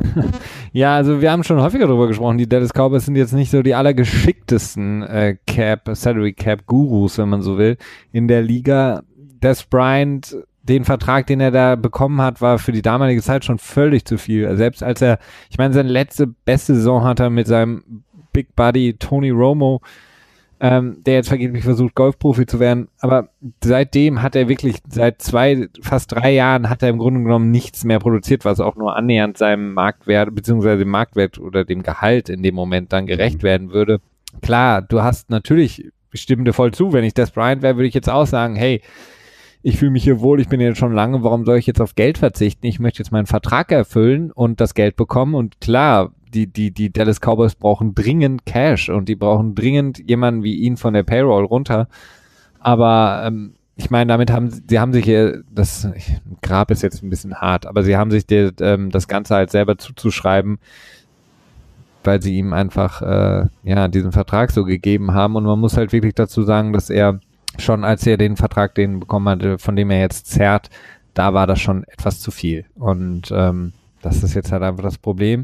Ja, also wir haben schon häufiger darüber gesprochen, die Dallas Cowboys sind jetzt nicht so die allergeschicktesten äh, Cap, Salary Cap Gurus, wenn man so will, in der Liga. Des Bryant, den Vertrag, den er da bekommen hat, war für die damalige Zeit schon völlig zu viel. Selbst als er, ich meine, seine letzte beste Saison hat er mit seinem Big Buddy Tony Romo, ähm, der jetzt vergeblich versucht, Golfprofi zu werden, aber seitdem hat er wirklich, seit zwei, fast drei Jahren hat er im Grunde genommen nichts mehr produziert, was auch nur annähernd seinem Marktwert, beziehungsweise dem Marktwert oder dem Gehalt in dem Moment dann gerecht werden würde. Klar, du hast natürlich, ich stimme dir voll zu, wenn ich Des Bryant wäre, würde ich jetzt auch sagen, hey, ich fühle mich hier wohl, ich bin hier schon lange, warum soll ich jetzt auf Geld verzichten? Ich möchte jetzt meinen Vertrag erfüllen und das Geld bekommen und klar, die, die, die Dallas Cowboys brauchen dringend Cash und die brauchen dringend jemanden wie ihn von der Payroll runter. Aber ähm, ich meine, damit haben sie, sie haben sich hier, das ich, Grab ist jetzt ein bisschen hart, aber sie haben sich der, ähm, das Ganze halt selber zuzuschreiben, weil sie ihm einfach äh, ja diesen Vertrag so gegeben haben und man muss halt wirklich dazu sagen, dass er schon, als er den Vertrag den bekommen hatte, von dem er jetzt zerrt, da war das schon etwas zu viel und ähm, das ist jetzt halt einfach das Problem.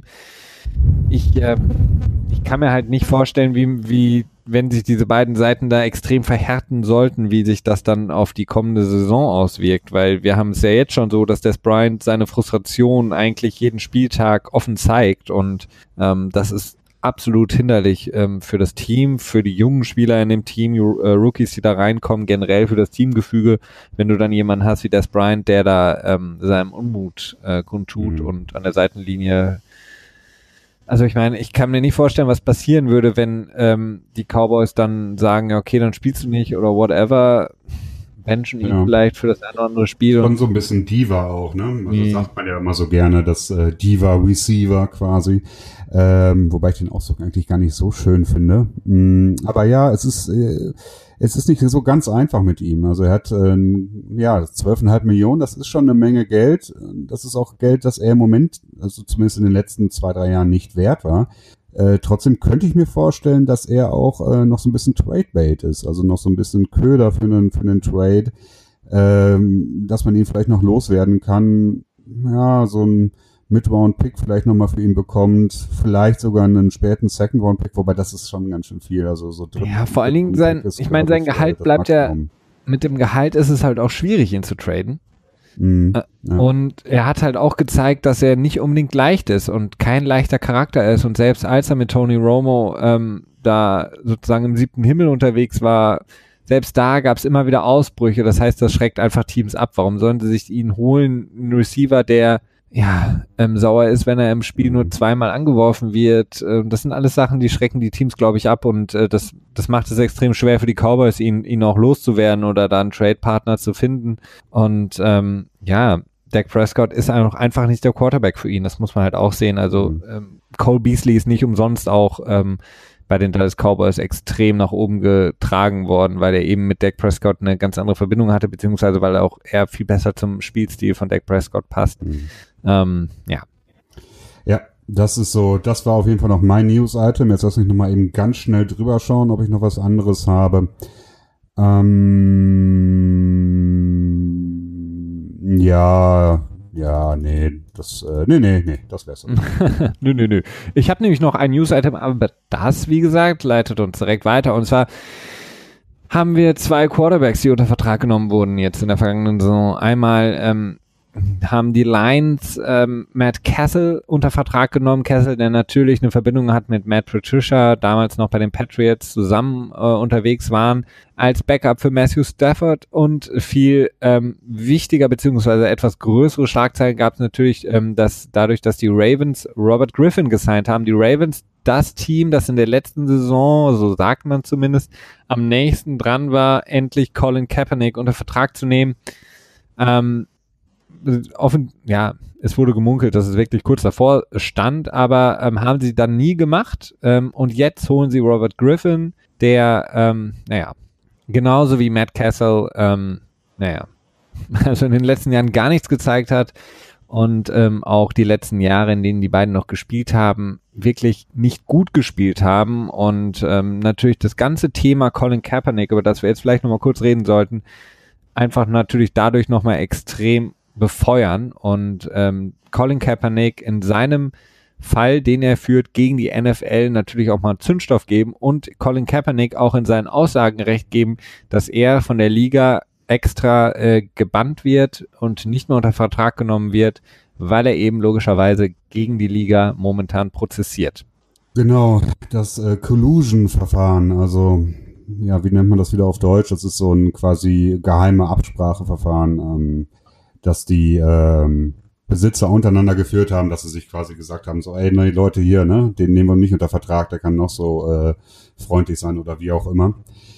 Ich, äh, ich kann mir halt nicht vorstellen, wie, wie, wenn sich diese beiden Seiten da extrem verhärten sollten, wie sich das dann auf die kommende Saison auswirkt, weil wir haben es ja jetzt schon so, dass Des Bryant seine Frustration eigentlich jeden Spieltag offen zeigt und ähm, das ist absolut hinderlich ähm, für das Team, für die jungen Spieler in dem Team, äh, Rookies, die da reinkommen, generell für das Teamgefüge, wenn du dann jemanden hast wie Des Bryant, der da ähm, seinem Unmut äh, kundtut mhm. und an der Seitenlinie. Also ich meine, ich kann mir nicht vorstellen, was passieren würde, wenn ähm, die Cowboys dann sagen, ja, okay, dann spielst du nicht oder whatever, benchen ihn ja. vielleicht für das eine oder andere Spiel. Schon so ein bisschen Diva auch, ne? Also nee. sagt man ja immer so gerne, das äh, Diva-Receiver quasi. Ähm, wobei ich den Ausdruck eigentlich gar nicht so schön finde. Mm, aber ja, es ist äh, es ist nicht so ganz einfach mit ihm. Also er hat äh, ja zwölf Komma fünf Millionen, das ist schon eine Menge Geld. Das ist auch Geld, das er im Moment, also zumindest in den letzten zwei, drei Jahren nicht wert war. Äh, trotzdem könnte ich mir vorstellen, dass er auch äh, noch so ein bisschen Trade-Bait ist, also noch so ein bisschen Köder für einen, für einen Trade, ähm, dass man ihn vielleicht noch loswerden kann. Ja, so ein Mid-Round-Pick vielleicht nochmal für ihn bekommt, vielleicht sogar einen späten Second-Round-Pick, wobei das ist schon ganz schön viel. Also so dritten, ja, vor allen Dingen sein, ich meine, sein Gehalt bleibt ja, mit dem Gehalt ist es halt auch schwierig, ihn zu traden. Mhm, ja. Und er hat halt auch gezeigt, dass er nicht unbedingt leicht ist und kein leichter Charakter ist. Und selbst als er mit Tony Romo ähm, da sozusagen im siebten Himmel unterwegs war, selbst da gab es immer wieder Ausbrüche. Das heißt, das schreckt einfach Teams ab. Warum sollen sie sich ihn holen? Ein Receiver, der ja ähm, sauer ist, wenn er im Spiel nur zweimal angeworfen wird. Äh, das sind alles Sachen, die schrecken die Teams, glaube ich, ab. Und äh, das das macht es extrem schwer für die Cowboys, ihn ihn auch loszuwerden oder da einen Trade-Partner zu finden. Und ähm, ja, Dak Prescott ist einfach, einfach nicht der Quarterback für ihn. Das muss man halt auch sehen. Also mhm. ähm, Cole Beasley ist nicht umsonst auch ähm, bei den Dallas Cowboys extrem nach oben getragen worden, weil er eben mit Dak Prescott eine ganz andere Verbindung hatte, beziehungsweise weil er auch eher viel besser zum Spielstil von Dak Prescott passt. Mhm. Ähm, ja. Ja, das ist so, das war auf jeden Fall noch mein News-Item. Jetzt lass mich nochmal eben ganz schnell drüber schauen, ob ich noch was anderes habe. Ähm, ja, ja, nee, das, äh, nee, nee, nee, das wär's. nö, nö, nö. Ich habe nämlich noch ein News-Item, aber das, wie gesagt, leitet uns direkt weiter. Und zwar haben wir zwei Quarterbacks, die unter Vertrag genommen wurden jetzt in der vergangenen Saison. Einmal ähm, haben die Lions ähm, Matt Cassel unter Vertrag genommen. Cassel, der natürlich eine Verbindung hat mit Matt Patricia, damals noch bei den Patriots zusammen äh, unterwegs waren, als Backup für Matthew Stafford. Und viel ähm, wichtiger beziehungsweise etwas größere Schlagzeilen gab es natürlich, ähm, dass dadurch, dass die Ravens Robert Griffin gesigned haben, die Ravens das Team, das in der letzten Saison, so sagt man zumindest, am nächsten dran war, endlich Colin Kaepernick unter Vertrag zu nehmen. Ähm, Offen, ja, es wurde gemunkelt, dass es wirklich kurz davor stand, aber ähm, haben sie dann nie gemacht. Ähm, und jetzt holen sie Robert Griffin, der, ähm, naja, genauso wie Matt Cassel, ähm, naja, also in den letzten Jahren gar nichts gezeigt hat und ähm, auch die letzten Jahre, in denen die beiden noch gespielt haben, wirklich nicht gut gespielt haben. Und ähm, natürlich das ganze Thema Colin Kaepernick, über das wir jetzt vielleicht nochmal kurz reden sollten, einfach natürlich dadurch nochmal extrem befeuern und ähm, Colin Kaepernick in seinem Fall, den er führt, gegen die N F L natürlich auch mal Zündstoff geben und Colin Kaepernick auch in seinen Aussagen recht geben, dass er von der Liga extra äh, gebannt wird und nicht mehr unter Vertrag genommen wird, weil er eben logischerweise gegen die Liga momentan prozessiert. Genau, das äh, Collusion-Verfahren, also ja, wie nennt man das wieder auf Deutsch? Das ist so ein quasi geheime Abspracheverfahren, ähm, dass die ähm, Besitzer untereinander geführt haben, dass sie sich quasi gesagt haben, so, ey, ne, die Leute hier, ne, den nehmen wir nicht unter Vertrag, der kann noch so äh, freundlich sein oder wie auch immer.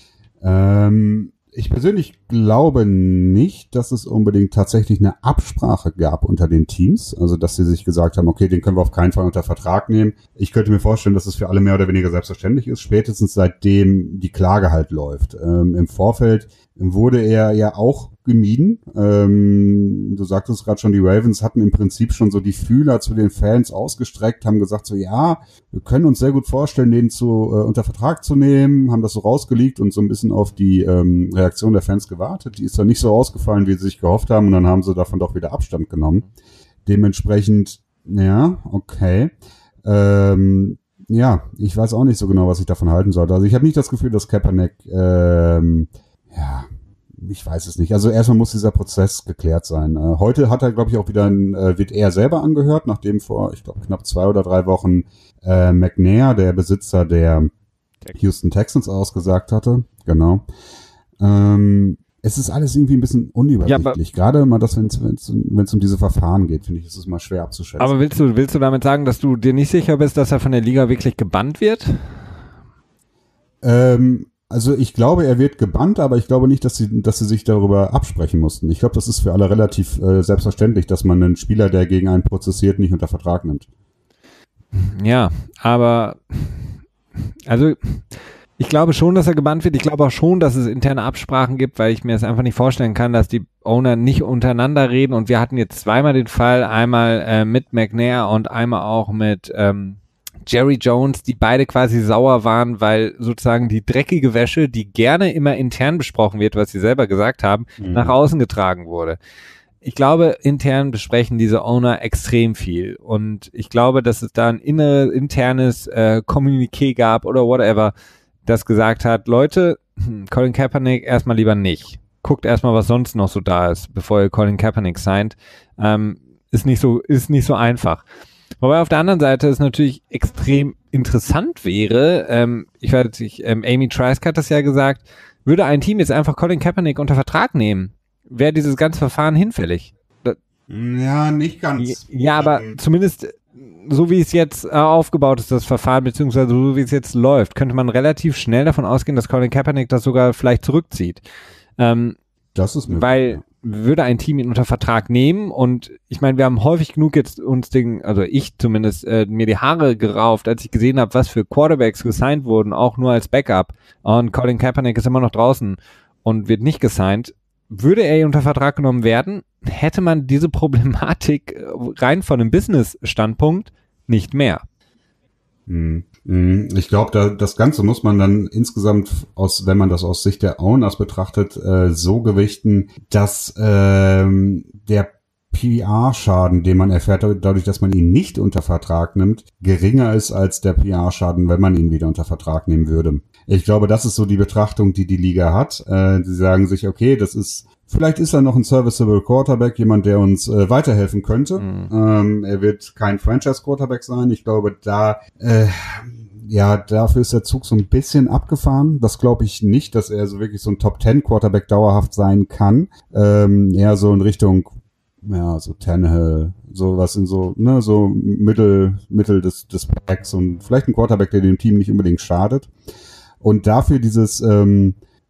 Ähm, ich persönlich glaube nicht, dass es unbedingt tatsächlich eine Absprache gab unter den Teams, also dass sie sich gesagt haben, okay, den können wir auf keinen Fall unter Vertrag nehmen. Ich könnte mir vorstellen, dass es für alle mehr oder weniger selbstverständlich ist, spätestens seitdem die Klage halt läuft. Ähm, im Vorfeld wurde er ja auch gemieden. Ähm, du sagtest gerade schon, die Ravens hatten im Prinzip schon so die Fühler zu den Fans ausgestreckt, haben gesagt so, ja, wir können uns sehr gut vorstellen, den zu äh, unter Vertrag zu nehmen, haben das so rausgeleakt und so ein bisschen auf die ähm, Reaktion der Fans gewartet. Die ist dann nicht so ausgefallen, wie sie sich gehofft haben und dann haben sie davon doch wieder Abstand genommen. Dementsprechend, ja, okay. Ähm, ja, ich weiß auch nicht so genau, was ich davon halten sollte. Also ich habe nicht das Gefühl, dass Kaepernick ähm, ja, ich weiß es nicht. Also erstmal muss dieser Prozess geklärt sein. Äh, heute hat er, glaube ich, auch wieder, ein, äh, wird er selber angehört, nachdem vor, ich glaube, knapp zwei oder drei Wochen äh, McNair, der Besitzer der Houston Texans, ausgesagt hatte. Genau. Ähm, es ist alles irgendwie ein bisschen unübersichtlich. Ja, gerade mal das, wenn es um diese Verfahren geht, finde ich, ist es mal schwer abzuschätzen. Aber willst du, willst du damit sagen, dass du dir nicht sicher bist, dass er von der Liga wirklich gebannt wird? Ähm, also ich glaube, er wird gebannt, aber ich glaube nicht, dass sie, dass sie sich darüber absprechen mussten. Ich glaube, das ist für alle relativ äh, selbstverständlich, dass man einen Spieler, der gegen einen prozessiert, nicht unter Vertrag nimmt. Ja, aber also ich glaube schon, dass er gebannt wird. Ich glaube auch schon, dass es interne Absprachen gibt, weil ich mir das einfach nicht vorstellen kann, dass die Owner nicht untereinander reden. Und wir hatten jetzt zweimal den Fall, einmal äh, mit McNair und einmal auch mit ähm, Jerry Jones, die beide quasi sauer waren, weil sozusagen die dreckige Wäsche, die gerne immer intern besprochen wird, was sie selber gesagt haben, mhm. nach außen getragen wurde. Ich glaube, intern besprechen diese Owner extrem viel. Und ich glaube, dass es da ein inner, internes äh, Kommuniqué gab oder whatever, das gesagt hat, Leute, Colin Kaepernick erstmal lieber nicht. Guckt erstmal, was sonst noch so da ist, bevor ihr Colin Kaepernick signed. Ähm, ist nicht so, ist nicht so einfach. Wobei auf der anderen Seite es natürlich extrem interessant wäre, ähm, ich weiß nicht, ähm, Amy Trask hat das ja gesagt, würde ein Team jetzt einfach Colin Kaepernick unter Vertrag nehmen, wäre dieses ganze Verfahren hinfällig. Das, ja, nicht ganz. Ja, aber zumindest so wie es jetzt äh, aufgebaut ist, das Verfahren, beziehungsweise so wie es jetzt läuft, könnte man relativ schnell davon ausgehen, dass Colin Kaepernick das sogar vielleicht zurückzieht. Ähm, das ist möglich. Weil würde ein Team ihn unter Vertrag nehmen und ich meine, wir haben häufig genug jetzt uns den, also ich zumindest, äh, mir die Haare gerauft, als ich gesehen habe, was für Quarterbacks gesigned wurden, auch nur als Backup, und Colin Kaepernick ist immer noch draußen und wird nicht gesigned. Würde er unter Vertrag genommen werden, hätte man diese Problematik rein von einem Business-Standpunkt nicht mehr. Ich glaube, da, das Ganze muss man dann insgesamt, aus, wenn man das aus Sicht der Owners betrachtet, äh, so gewichten, dass ähm, der P R-Schaden, den man erfährt, dadurch, dass man ihn nicht unter Vertrag nimmt, geringer ist als der P R-Schaden, wenn man ihn wieder unter Vertrag nehmen würde. Ich glaube, das ist so die Betrachtung, die die Liga hat. Äh, sie sagen sich, okay, das ist, vielleicht ist er noch ein serviceable Quarterback, jemand, der uns äh, weiterhelfen könnte. Mhm. Ähm, er wird kein Franchise-Quarterback sein. Ich glaube, da, äh, ja, dafür ist der Zug so ein bisschen abgefahren. Das glaube ich nicht, dass er so wirklich so ein Top-Ten-Quarterback dauerhaft sein kann. Ähm, eher so in Richtung, ja, so Tannehill, sowas in so, ne, so Mittel, Mittel des, des Packs und vielleicht ein Quarterback, der dem Team nicht unbedingt schadet. Und dafür dieses, ähm,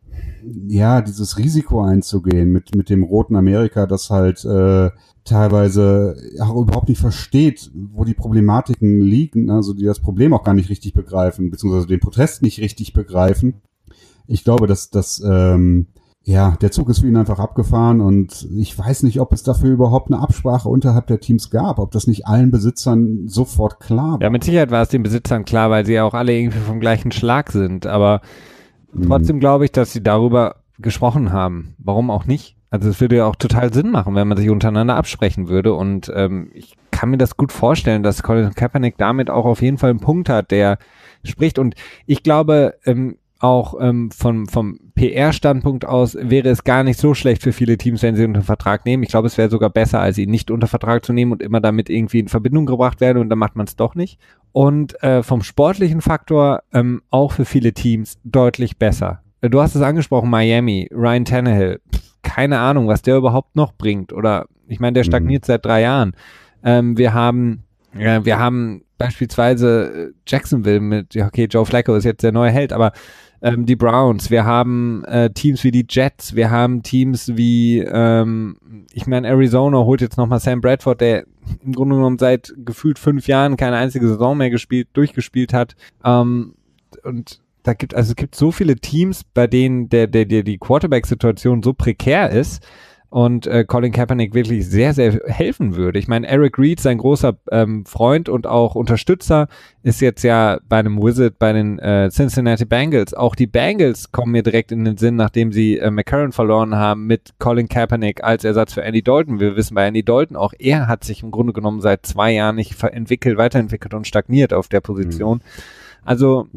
ja, dieses Risiko einzugehen mit, mit dem roten Amerika, das halt äh, teilweise auch überhaupt nicht versteht, wo die Problematiken liegen, also die das Problem auch gar nicht richtig begreifen, beziehungsweise den Protest nicht richtig begreifen. Ich glaube, dass das, ähm, ja, der Zug ist für ihn einfach abgefahren und ich weiß nicht, ob es dafür überhaupt eine Absprache unterhalb der Teams gab, ob das nicht allen Besitzern sofort klar war. Ja, mit Sicherheit war es den Besitzern klar, weil sie ja auch alle irgendwie vom gleichen Schlag sind, aber mhm. trotzdem glaube ich, dass sie darüber gesprochen haben. Warum auch nicht? Also es würde ja auch total Sinn machen, wenn man sich untereinander absprechen würde und ähm, ich kann mir das gut vorstellen, dass Colin Kaepernick damit auch auf jeden Fall einen Punkt hat, der spricht und ich glaube, ähm, auch ähm, vom, vom P R-Standpunkt aus wäre es gar nicht so schlecht für viele Teams, wenn sie unter Vertrag nehmen. Ich glaube, es wäre sogar besser, als ihn nicht unter Vertrag zu nehmen und immer damit irgendwie in Verbindung gebracht werden und dann macht man es doch nicht. Und äh, vom sportlichen Faktor ähm, auch für viele Teams deutlich besser. Äh, du hast es angesprochen, Miami, Ryan Tannehill, pff, keine Ahnung, was der überhaupt noch bringt. Oder ich meine, der stagniert mhm. seit drei Jahren. Ähm, wir haben äh, wir haben beispielsweise Jacksonville mit, ja okay, Joe Flacco ist jetzt der neue Held, aber ähm, die Browns, wir haben äh, Teams wie die Jets, wir haben Teams wie, ähm, ich meine, Arizona holt jetzt nochmal Sam Bradford, der im Grunde genommen seit gefühlt fünf Jahren keine einzige Saison mehr gespielt, durchgespielt hat. Ähm, und da gibt, also es gibt so viele Teams, bei denen der, der, der die Quarterback-Situation so prekär ist, und äh, Colin Kaepernick wirklich sehr, sehr helfen würde. Ich meine, Eric Reed, sein großer ähm, Freund und auch Unterstützer, ist jetzt ja bei einem Wizard bei den äh, Cincinnati Bengals. Auch die Bengals kommen mir direkt in den Sinn, nachdem sie äh, McCarron verloren haben mit Colin Kaepernick als Ersatz für Andy Dalton. Wir wissen bei Andy Dalton, auch er hat sich im Grunde genommen seit zwei Jahren nicht entwickelt, weiterentwickelt und stagniert auf der Position. Mhm. Also mhm.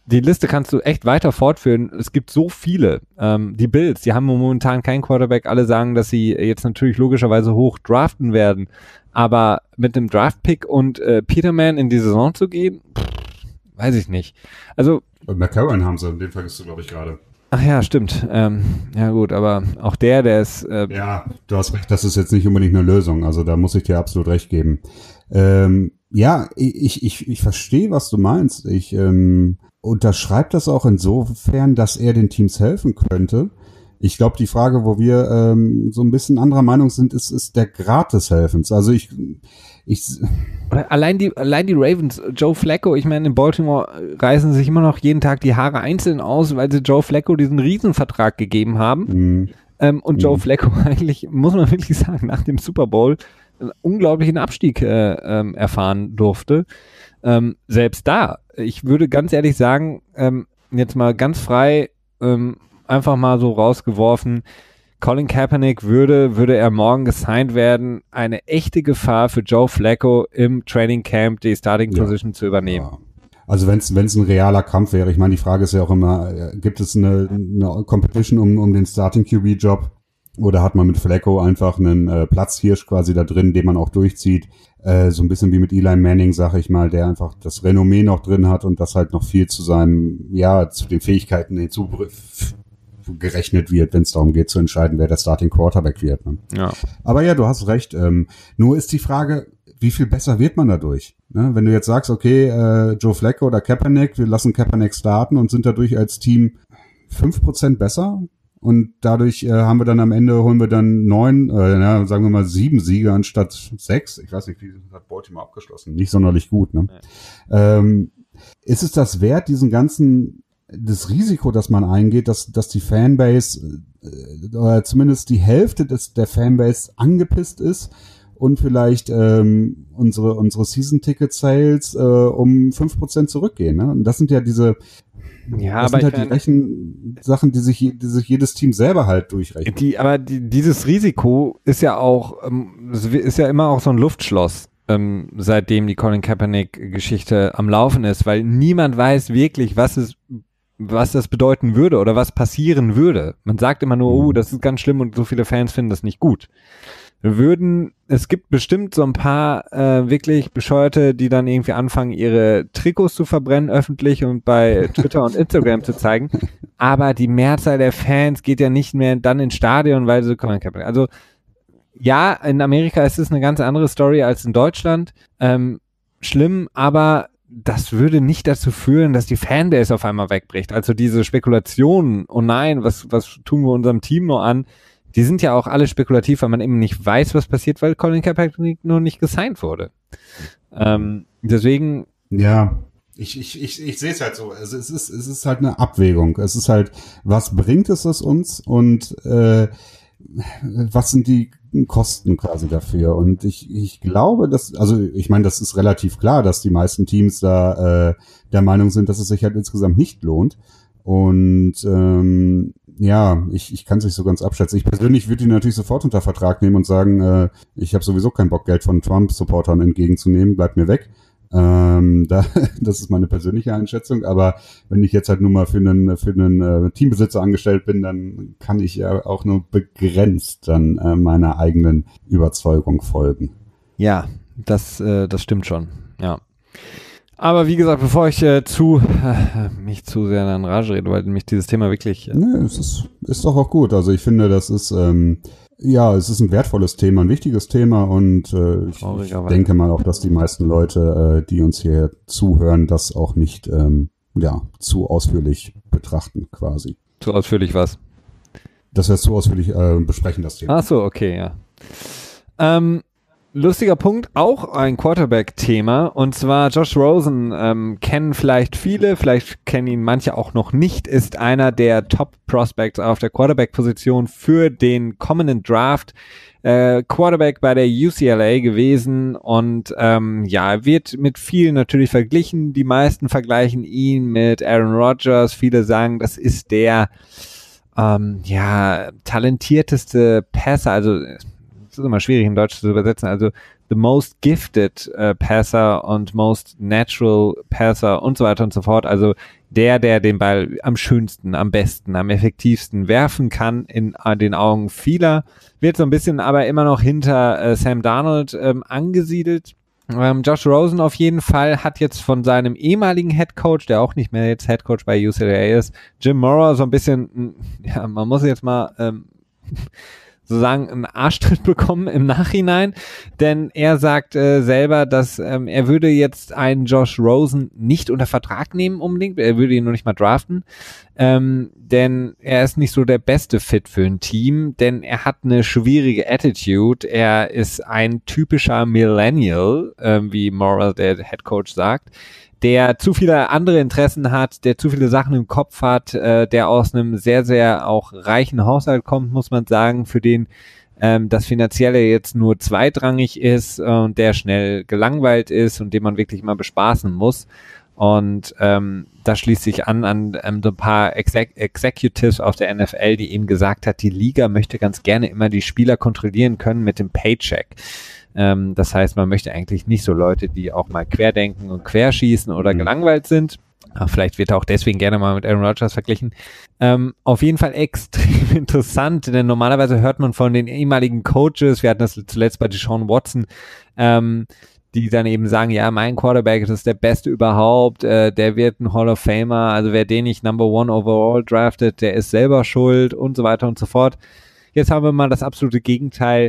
die Liste kannst du echt weiter fortführen. Es gibt so viele. Ähm, die Bills, die haben momentan keinen Quarterback. Alle sagen, dass sie jetzt natürlich logischerweise hoch draften werden. Aber mit einem Draft-Pick und äh, Peterman in die Saison zu gehen, pff, weiß ich nicht. Also McCarron haben sie, in dem vergisst du, glaube ich, gerade. Ach ja, stimmt. Ähm, ja gut, aber auch der, der ist... Äh, ja, du hast recht, das ist jetzt nicht unbedingt eine Lösung. Also da muss ich dir absolut recht geben. Ähm, ja, ich, ich, ich verstehe, was du meinst. Ich ähm, unterschreibe das auch insofern, dass er den Teams helfen könnte. Ich glaube, die Frage, wo wir ähm, so ein bisschen anderer Meinung sind, ist, ist der Grad des Helfens. Also ich... ich Oder allein die, allein die Ravens, Joe Flacco, ich meine, in Baltimore reißen sich immer noch jeden Tag die Haare einzeln aus, weil sie Joe Flacco diesen Riesenvertrag gegeben haben. Mm. Ähm, und mm. Joe Flacco eigentlich, muss man wirklich sagen, nach dem Super Bowl einen unglaublichen Abstieg äh, ähm, erfahren durfte. Ähm, selbst da, ich würde ganz ehrlich sagen, ähm, jetzt mal ganz frei, ähm, einfach mal so rausgeworfen, Colin Kaepernick würde, würde er morgen gesigned werden, eine echte Gefahr für Joe Flacco im Training Camp die Starting Position ja. zu übernehmen. Ja. Also wenn es wenn es ein realer Kampf wäre, ich meine, die Frage ist ja auch immer, gibt es eine, eine Competition um, um den Starting Q B-Job oder hat man mit Flacco einfach einen äh, Platzhirsch quasi da drin, den man auch durchzieht, äh, so ein bisschen wie mit Eli Manning, sag ich mal, der einfach das Renommee noch drin hat und das halt noch viel zu seinem, ja, zu den Fähigkeiten hinzu gerechnet wird, wenn es darum geht zu entscheiden, wer der Starting Quarterback wird. Ne? Ja. Aber ja, du hast recht. Ähm, nur ist die Frage, wie viel besser wird man dadurch? Ne? Wenn du jetzt sagst, okay, äh, Joe Flacco oder Kaepernick, wir lassen Kaepernick starten und sind dadurch als Team fünf Prozent besser und dadurch äh, haben wir dann am Ende, holen wir dann neun, äh, ja, sagen wir mal sieben Siege anstatt sechs. Ich weiß nicht, wie hat Baltimore abgeschlossen? Nicht sonderlich gut. Ne? Ja. Ähm, ist es das wert, diesen ganzen das Risiko, das man eingeht, dass, dass die Fanbase äh, oder zumindest die Hälfte des, der Fanbase angepisst ist und vielleicht ähm, unsere unsere Season-Ticket-Sales äh, um fünf Prozent zurückgehen. Ne? Und das sind ja diese ja, das aber sind halt die Rechen Sachen, die sich, die sich jedes Team selber halt durchrechnet. Die, aber die, dieses Risiko ist ja auch, ähm, ist ja immer auch so ein Luftschloss. Ähm, seitdem die Colin Kaepernick-Geschichte am Laufen ist, weil niemand weiß wirklich, was es was das bedeuten würde oder was passieren würde. Man sagt immer nur, oh, das ist ganz schlimm und so viele Fans finden das nicht gut. Wir würden, es gibt bestimmt so ein paar äh, wirklich Bescheuerte, die dann irgendwie anfangen, ihre Trikots zu verbrennen öffentlich und bei Twitter und Instagram zu zeigen, aber die Mehrzahl der Fans geht ja nicht mehr dann ins Stadion, weil sie kommen. Also ja, in Amerika ist es eine ganz andere Story als in Deutschland. Ähm, schlimm, aber das würde nicht dazu führen, dass die Fanbase auf einmal wegbricht. Also diese Spekulationen, oh nein, was, was tun wir unserem Team nur an, die sind ja auch alle spekulativ, weil man eben nicht weiß, was passiert, weil Colin Kaepernick nur nicht gesigned wurde. Ähm, deswegen... Ja, ich, ich, ich, ich sehe es halt so. Also es ist, es ist halt eine Abwägung. Es ist halt, was bringt es es uns und äh, was sind die Kosten quasi dafür? Und ich, ich glaube, dass, also ich meine, das ist relativ klar, dass die meisten Teams da äh, der Meinung sind, dass es sich halt insgesamt nicht lohnt. Und ähm, ja, ich, ich kann es nicht so ganz abschätzen. Ich persönlich würde ihn natürlich sofort unter Vertrag nehmen und sagen, äh, ich habe sowieso keinen Bock, Geld von Trump-Supportern entgegenzunehmen, bleibt mir weg. Ähm, da, das ist meine persönliche Einschätzung, aber wenn ich jetzt halt nur mal für einen, für einen äh, Teambesitzer angestellt bin, dann kann ich ja auch nur begrenzt dann äh, meiner eigenen Überzeugung folgen. Ja, das, äh, das stimmt schon, ja. Aber wie gesagt, bevor ich äh, zu äh, mich zu sehr in Rage rede, weil mich dieses Thema wirklich... Äh nee, es ist, ist doch auch gut. Also ich finde, das ist... Ähm, ja, es ist ein wertvolles Thema, ein wichtiges Thema und äh, ich, ich denke mal auch, dass die meisten Leute, äh, die uns hier zuhören, das auch nicht ähm, ja zu ausführlich betrachten quasi. Zu ausführlich was? Dass wir es zu ausführlich äh, besprechen, das Thema. Ach so, okay, ja. Ähm, lustiger Punkt, auch ein Quarterback-Thema und zwar Josh Rosen, ähm, kennen vielleicht viele, vielleicht kennen ihn manche auch noch nicht, ist einer der Top-Prospects auf der Quarterback-Position für den kommenden Draft. Äh, Quarterback bei der U C L A gewesen und ähm, ja, wird mit vielen natürlich verglichen. Die meisten vergleichen ihn mit Aaron Rodgers. Viele sagen, das ist der ähm, ja talentierteste Passer, also das ist immer schwierig in Deutsch zu übersetzen, also the most gifted uh, passer und most natural passer und so weiter und so fort. Also der, der den Ball am schönsten, am besten, am effektivsten werfen kann in uh, den Augen vieler, wird so ein bisschen aber immer noch hinter uh, Sam Darnold ähm, angesiedelt. Ähm, Josh Rosen auf jeden Fall hat jetzt von seinem ehemaligen Headcoach, der auch nicht mehr jetzt Headcoach bei U C L A ist, Jim Mora, so ein bisschen, ja, man muss jetzt mal ähm, sozusagen einen Arschtritt bekommen im Nachhinein, denn er sagt äh, selber, dass ähm, er würde jetzt einen Josh Rosen nicht unter Vertrag nehmen unbedingt, er würde ihn noch nicht mal draften, ähm, denn er ist nicht so der beste Fit für ein Team, denn er hat eine schwierige Attitude, er ist ein typischer Millennial, ähm, wie Mora, der Head Coach, sagt, der zu viele andere Interessen hat, der zu viele Sachen im Kopf hat, äh, der aus einem sehr, sehr auch reichen Haushalt kommt, muss man sagen, für den ähm, das Finanzielle jetzt nur zweitrangig ist äh, und der schnell gelangweilt ist und den man wirklich mal bespaßen muss. Und ähm, das schließt sich an an ähm, so ein paar Exec- Executives aus der N F L, die eben gesagt hat, die Liga möchte ganz gerne immer die Spieler kontrollieren können mit dem Paycheck. Ähm, das heißt, man möchte eigentlich nicht so Leute, die auch mal querdenken und querschießen oder mhm. gelangweilt sind. Ach, vielleicht wird er auch deswegen gerne mal mit Aaron Rodgers verglichen. Ähm, auf jeden Fall extrem interessant, denn normalerweise hört man von den ehemaligen Coaches, wir hatten das zuletzt bei Deshaun Watson, ähm, die dann eben sagen, ja, mein Quarterback das ist der Beste überhaupt, äh, der wird ein Hall of Famer, also wer den nicht Number One overall draftet, der ist selber schuld und so weiter und so fort. Jetzt haben wir mal das absolute Gegenteil.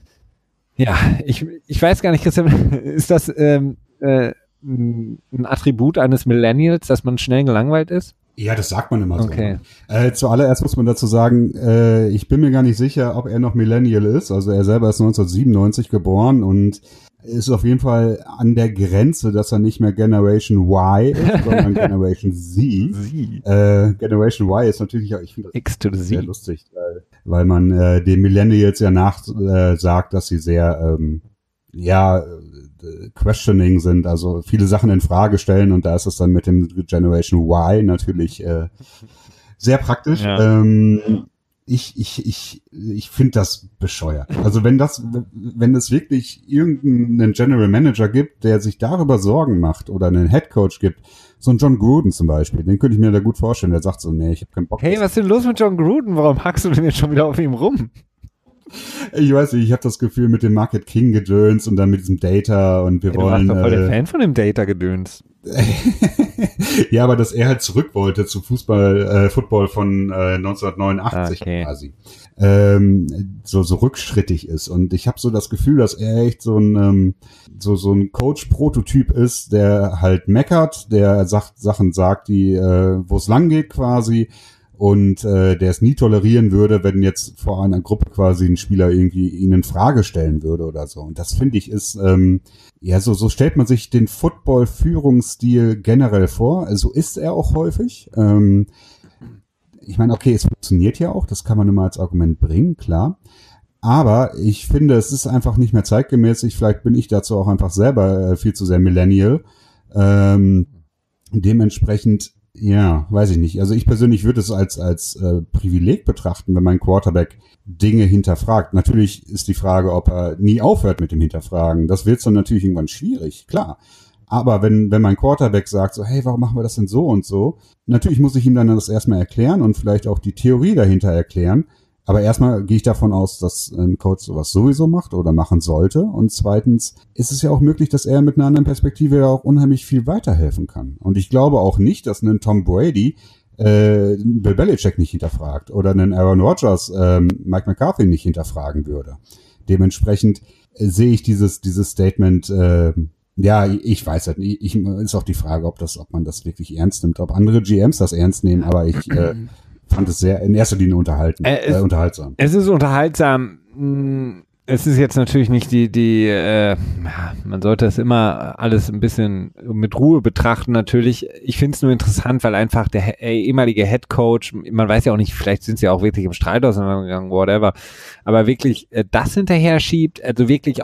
Ja, ich, ich weiß gar nicht, Christian, ist das ähm, äh, ein Attribut eines Millennials, dass man schnell gelangweilt ist? Ja, das sagt man immer so. Okay. Äh, zuallererst muss man dazu sagen, äh, ich bin mir gar nicht sicher, ob er noch Millennial ist. Also er selber ist neunzehnhundertsiebenundneunzig geboren und ist auf jeden Fall an der Grenze, dass er nicht mehr Generation Y ist, sondern Generation Z. Z. Äh, Generation Y ist natürlich, ich finde das X to the sehr Z. lustig, weil, weil man äh, den Millennials ja nach äh, sagt, dass sie sehr ähm, ja questioning sind, also viele Sachen in Frage stellen und da ist es dann mit dem Generation Y natürlich äh, sehr praktisch. Ja. Ähm, ich ich ich ich finde das bescheuert. Also wenn das wenn es wirklich irgendeinen General Manager gibt, der sich darüber Sorgen macht oder einen Head Coach gibt, so ein John Gruden zum Beispiel, den könnte ich mir da gut vorstellen, der sagt so, nee, ich habe keinen Bock. Hey, was ist denn los mit John Gruden? Warum hackst du denn jetzt schon wieder auf ihm rum? Ich weiß nicht, ich habe das Gefühl mit dem Market King Gedöns und dann mit diesem Data und wir hey, wollen. Du warst doch voll äh, der Fan von dem Data Gedöns. Ja, aber dass er halt zurück wollte zu Fußball, äh, Football von äh, neunzehnhundertneunundachtzig okay. quasi, ähm, so so rückschrittig ist und ich habe so das Gefühl, dass er echt so ein ähm, so so ein Coach-Prototyp ist, der halt meckert, der sagt Sachen sagt, die äh, wo es lang geht quasi. Und äh, der es nie tolerieren würde, wenn jetzt vor einer Gruppe quasi ein Spieler irgendwie ihn in Frage stellen würde oder so. Und das finde ich ist, ähm, ja, so so stellt man sich den Football-Führungsstil generell vor. So ist er auch häufig. Ähm, ich meine, okay, es funktioniert ja auch, das kann man immer als Argument bringen, klar. Aber ich finde, es ist einfach nicht mehr zeitgemäß. Vielleicht bin ich dazu auch einfach selber äh, viel zu sehr Millennial. Ähm, dementsprechend ja, weiß ich nicht. Also ich persönlich würde es als als äh, Privileg betrachten, wenn mein Quarterback Dinge hinterfragt. Natürlich ist die Frage, ob er nie aufhört mit dem Hinterfragen. Das wird dann natürlich irgendwann schwierig, klar. Aber wenn wenn mein Quarterback sagt so, hey, warum machen wir das denn so und so? Natürlich muss ich ihm dann das erstmal erklären und vielleicht auch die Theorie dahinter erklären. Aber erstmal gehe ich davon aus, dass ein Coach sowas sowieso macht oder machen sollte. Und zweitens ist es ja auch möglich, dass er mit einer anderen Perspektive ja auch unheimlich viel weiterhelfen kann. Und ich glaube auch nicht, dass ein Tom Brady äh, Bill Belichick nicht hinterfragt oder einen Aaron Rodgers äh, Mike McCarthy nicht hinterfragen würde. Dementsprechend äh, sehe ich dieses dieses Statement. Äh, ja, ich weiß halt nicht. Ich, ist auch die Frage, ob das, ob man das wirklich ernst nimmt, ob andere G Ms das ernst nehmen. Aber ich äh, fand es sehr in erster Linie unterhalten, äh, es, äh, unterhaltsam. Es ist unterhaltsam. Es ist jetzt natürlich nicht die, die, äh, man sollte es immer alles ein bisschen mit Ruhe betrachten natürlich. Ich finde es nur interessant, weil einfach der äh, ehemalige Head Coach, man weiß ja auch nicht, vielleicht sind sie auch wirklich im Streit auseinandergegangen, whatever, aber wirklich äh, das hinterher schiebt, also wirklich auch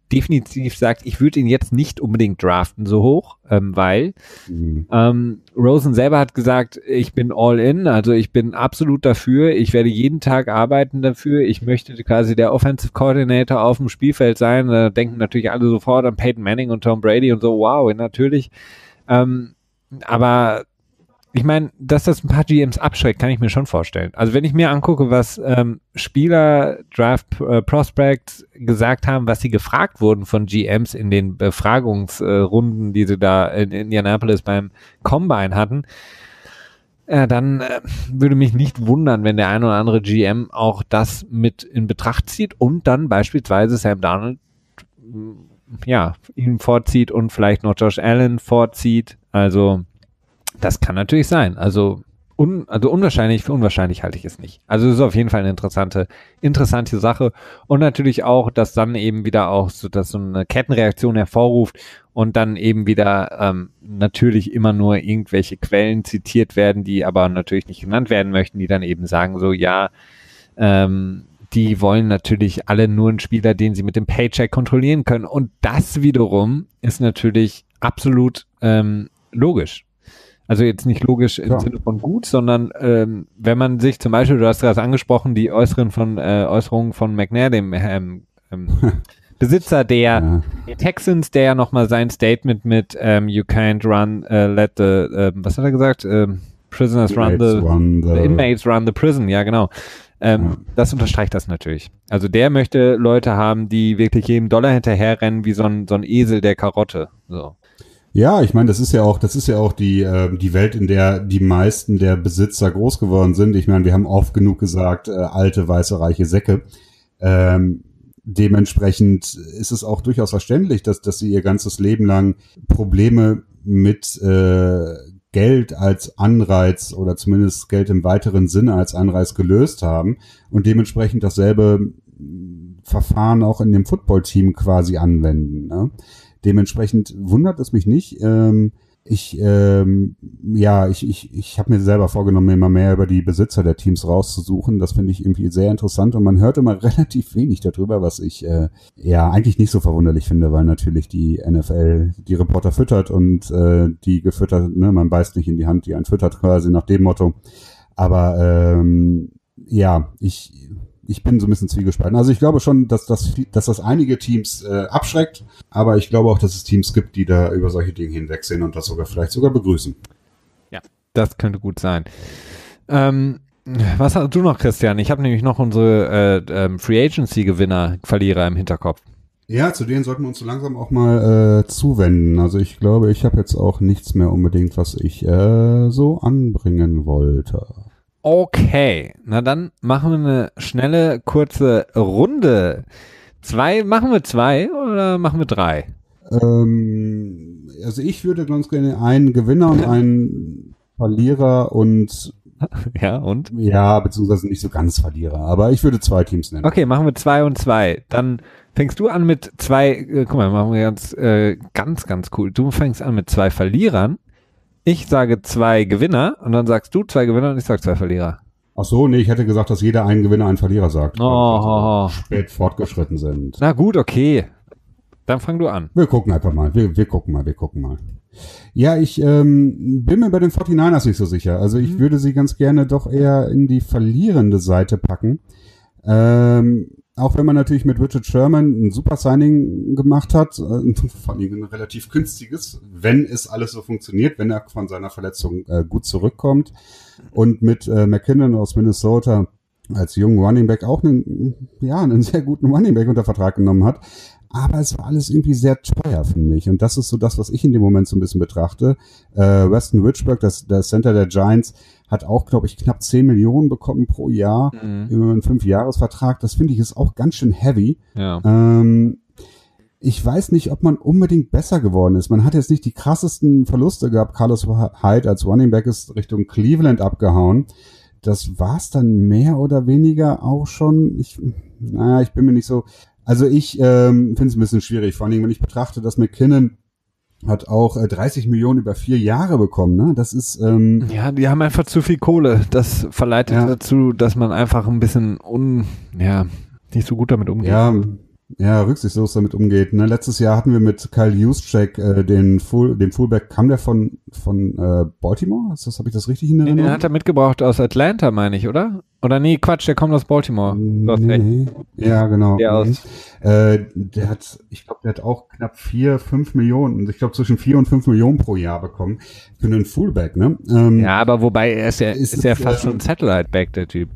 definitiv sagt, ich würde ihn jetzt nicht unbedingt draften so hoch, ähm, weil mhm. ähm, Rosen selber hat gesagt, ich bin all in, also ich bin absolut dafür, ich werde jeden Tag arbeiten dafür, ich möchte quasi der Offensive Coordinator auf dem Spielfeld sein, da denken natürlich alle sofort an Peyton Manning und Tom Brady und so, wow, natürlich, ähm, aber ich meine, dass das ein paar G Ms abschreckt, kann ich mir schon vorstellen. Also wenn ich mir angucke, was ähm, Spieler, Draft, äh, Prospects gesagt haben, was sie gefragt wurden von G Ms in den Befragungsrunden, äh, die sie da in Indianapolis beim Combine hatten, äh, dann äh, würde mich nicht wundern, wenn der ein oder andere G M auch das mit in Betracht zieht und dann beispielsweise Sam Darnold ja, ihn vorzieht und vielleicht noch Josh Allen vorzieht. Also das kann natürlich sein. Also, un, also unwahrscheinlich, für unwahrscheinlich halte ich es nicht. Also es ist auf jeden Fall eine interessante, interessante Sache. Und natürlich auch, dass dann eben wieder auch so, dass so eine Kettenreaktion hervorruft und dann eben wieder ähm, natürlich immer nur irgendwelche Quellen zitiert werden, die aber natürlich nicht genannt werden möchten, die dann eben sagen so, ja, ähm, die wollen natürlich alle nur einen Spieler, den sie mit dem Paycheck kontrollieren können. Und das wiederum ist natürlich absolut ähm, logisch. Also jetzt nicht logisch im ja. Sinne von gut, sondern ähm, wenn man sich zum Beispiel, du hast gerade angesprochen, die Äußeren von, äh, Äußerungen von McNair, dem ähm, ähm, Besitzer der ja. Texans, der ja nochmal sein Statement mit ähm, You can't run, uh, let the, äh, was hat er gesagt? Ähm, prisoners run the, run the, the inmates run the prison, ja genau. Ähm, ja. Das unterstreicht das natürlich. Also der möchte Leute haben, die wirklich jedem Dollar hinterherrennen wie so ein, so ein Esel der Karotte. So. Ja, ich meine, das ist ja auch, das ist ja auch die äh, die Welt, in der die meisten der Besitzer groß geworden sind. Ich meine, wir haben oft genug gesagt, äh, alte, weiße, reiche Säcke. Ähm, dementsprechend ist es auch durchaus verständlich, dass dass sie ihr ganzes Leben lang Probleme mit äh, Geld als Anreiz oder zumindest Geld im weiteren Sinne als Anreiz gelöst haben und dementsprechend dasselbe Verfahren auch in dem Footballteam quasi anwenden, ne? Dementsprechend wundert es mich nicht. Ähm, ich, ähm, ja, ich, ich, ich habe mir selber vorgenommen, mir immer mehr über die Besitzer der Teams rauszusuchen. Das finde ich irgendwie sehr interessant und man hört immer relativ wenig darüber, was ich äh, ja eigentlich nicht so verwunderlich finde, weil natürlich die N F L die Reporter füttert und äh, die gefüttert, ne, man beißt nicht in die Hand, die einen füttert quasi nach dem Motto. Aber ähm, ja, ich Ich bin so ein bisschen zwiegespalten. Also ich glaube schon, dass das, dass das einige Teams äh, abschreckt, aber ich glaube auch, dass es Teams gibt, die da über solche Dinge hinwegsehen und das sogar vielleicht sogar begrüßen. Ja, das könnte gut sein. Ähm, was hast du noch, Christian? Ich habe nämlich noch unsere äh, ähm, Free Agency Gewinner, Verlierer im Hinterkopf. Ja, zu denen sollten wir uns so langsam auch mal äh, zuwenden. Also ich glaube, ich habe jetzt auch nichts mehr unbedingt, was ich äh, so anbringen wollte. Okay, na dann machen wir eine schnelle, kurze Runde. Zwei, machen wir zwei oder machen wir drei? Ähm, also ich würde ganz gerne einen Gewinner und einen Verlierer und ja, und? Ja, beziehungsweise nicht so ganz Verlierer, aber ich würde zwei Teams nennen. Okay, machen wir zwei und zwei. Dann fängst du an mit zwei, äh, guck mal, machen wir ganz, äh, ganz, ganz cool. Du fängst an mit zwei Verlierern. Ich sage zwei Gewinner und dann sagst du zwei Gewinner und ich sage zwei Verlierer. Ach so, nee, ich hätte gesagt, dass jeder einen Gewinner, einen Verlierer sagt. Oh, weil wir also spät fortgeschritten sind. Na gut, okay. Dann fang du an. Wir gucken einfach mal. Wir, wir gucken mal, wir gucken mal. Ja, ich ähm, bin mir bei den forty-niners nicht so sicher. Also ich mhm. würde sie ganz gerne doch eher in die verlierende Seite packen. Ähm, auch wenn man natürlich mit Richard Sherman ein super Signing gemacht hat, äh, vor allem ein relativ günstiges, wenn es alles so funktioniert, wenn er von seiner Verletzung äh, gut zurückkommt. Und mit äh, McKinnon aus Minnesota als jungen Running Back auch einen, ja, einen sehr guten Running Back unter Vertrag genommen hat. Aber es war alles irgendwie sehr teuer, finde ich. Und das ist so das, was ich in dem Moment so ein bisschen betrachte. Äh, Weston Richburg, das, der Center der Giants, hat auch, glaube ich, knapp zehn Millionen bekommen pro Jahr mhm. über einen Fünfjahresvertrag. Das finde ich ist auch ganz schön heavy. Ja. Ähm, ich weiß nicht, ob man unbedingt besser geworden ist. Man hat jetzt nicht die krassesten Verluste gehabt. Carlos Hyde als Running Back ist Richtung Cleveland abgehauen. Das war's dann mehr oder weniger auch schon. Ich, naja, ich bin mir nicht so... Also ich ähm, finde es ein bisschen schwierig, vor allem wenn ich betrachte, dass McKinnon hat auch äh, dreißig Millionen über vier Jahre bekommen, ne? Das ist ähm, ja, die haben einfach zu viel Kohle. Das verleitet ja. dazu, dass man einfach ein bisschen un, ja, nicht so gut damit umgeht. Ja, ja, rücksichtslos damit umgeht. Ne? Letztes Jahr hatten wir mit Kyle Juszczyk äh, den Full, den Fullback, kam der von von äh, Baltimore? Ist das, habe ich das richtig in Erinnerung? Den hat er mitgebracht aus Atlanta, meine ich, oder? Oder nee, Quatsch, der kommt aus Baltimore. Nee. Ja, genau. Der, mhm. aus äh, der hat, ich glaube, der hat auch knapp vier, fünf Millionen, ich glaube zwischen vier und fünf Millionen pro Jahr bekommen für einen Fullback, ne? Ähm, ja, aber wobei, er ist ja, ist, ist ja fast äh, schon Satellite-Back, der Typ.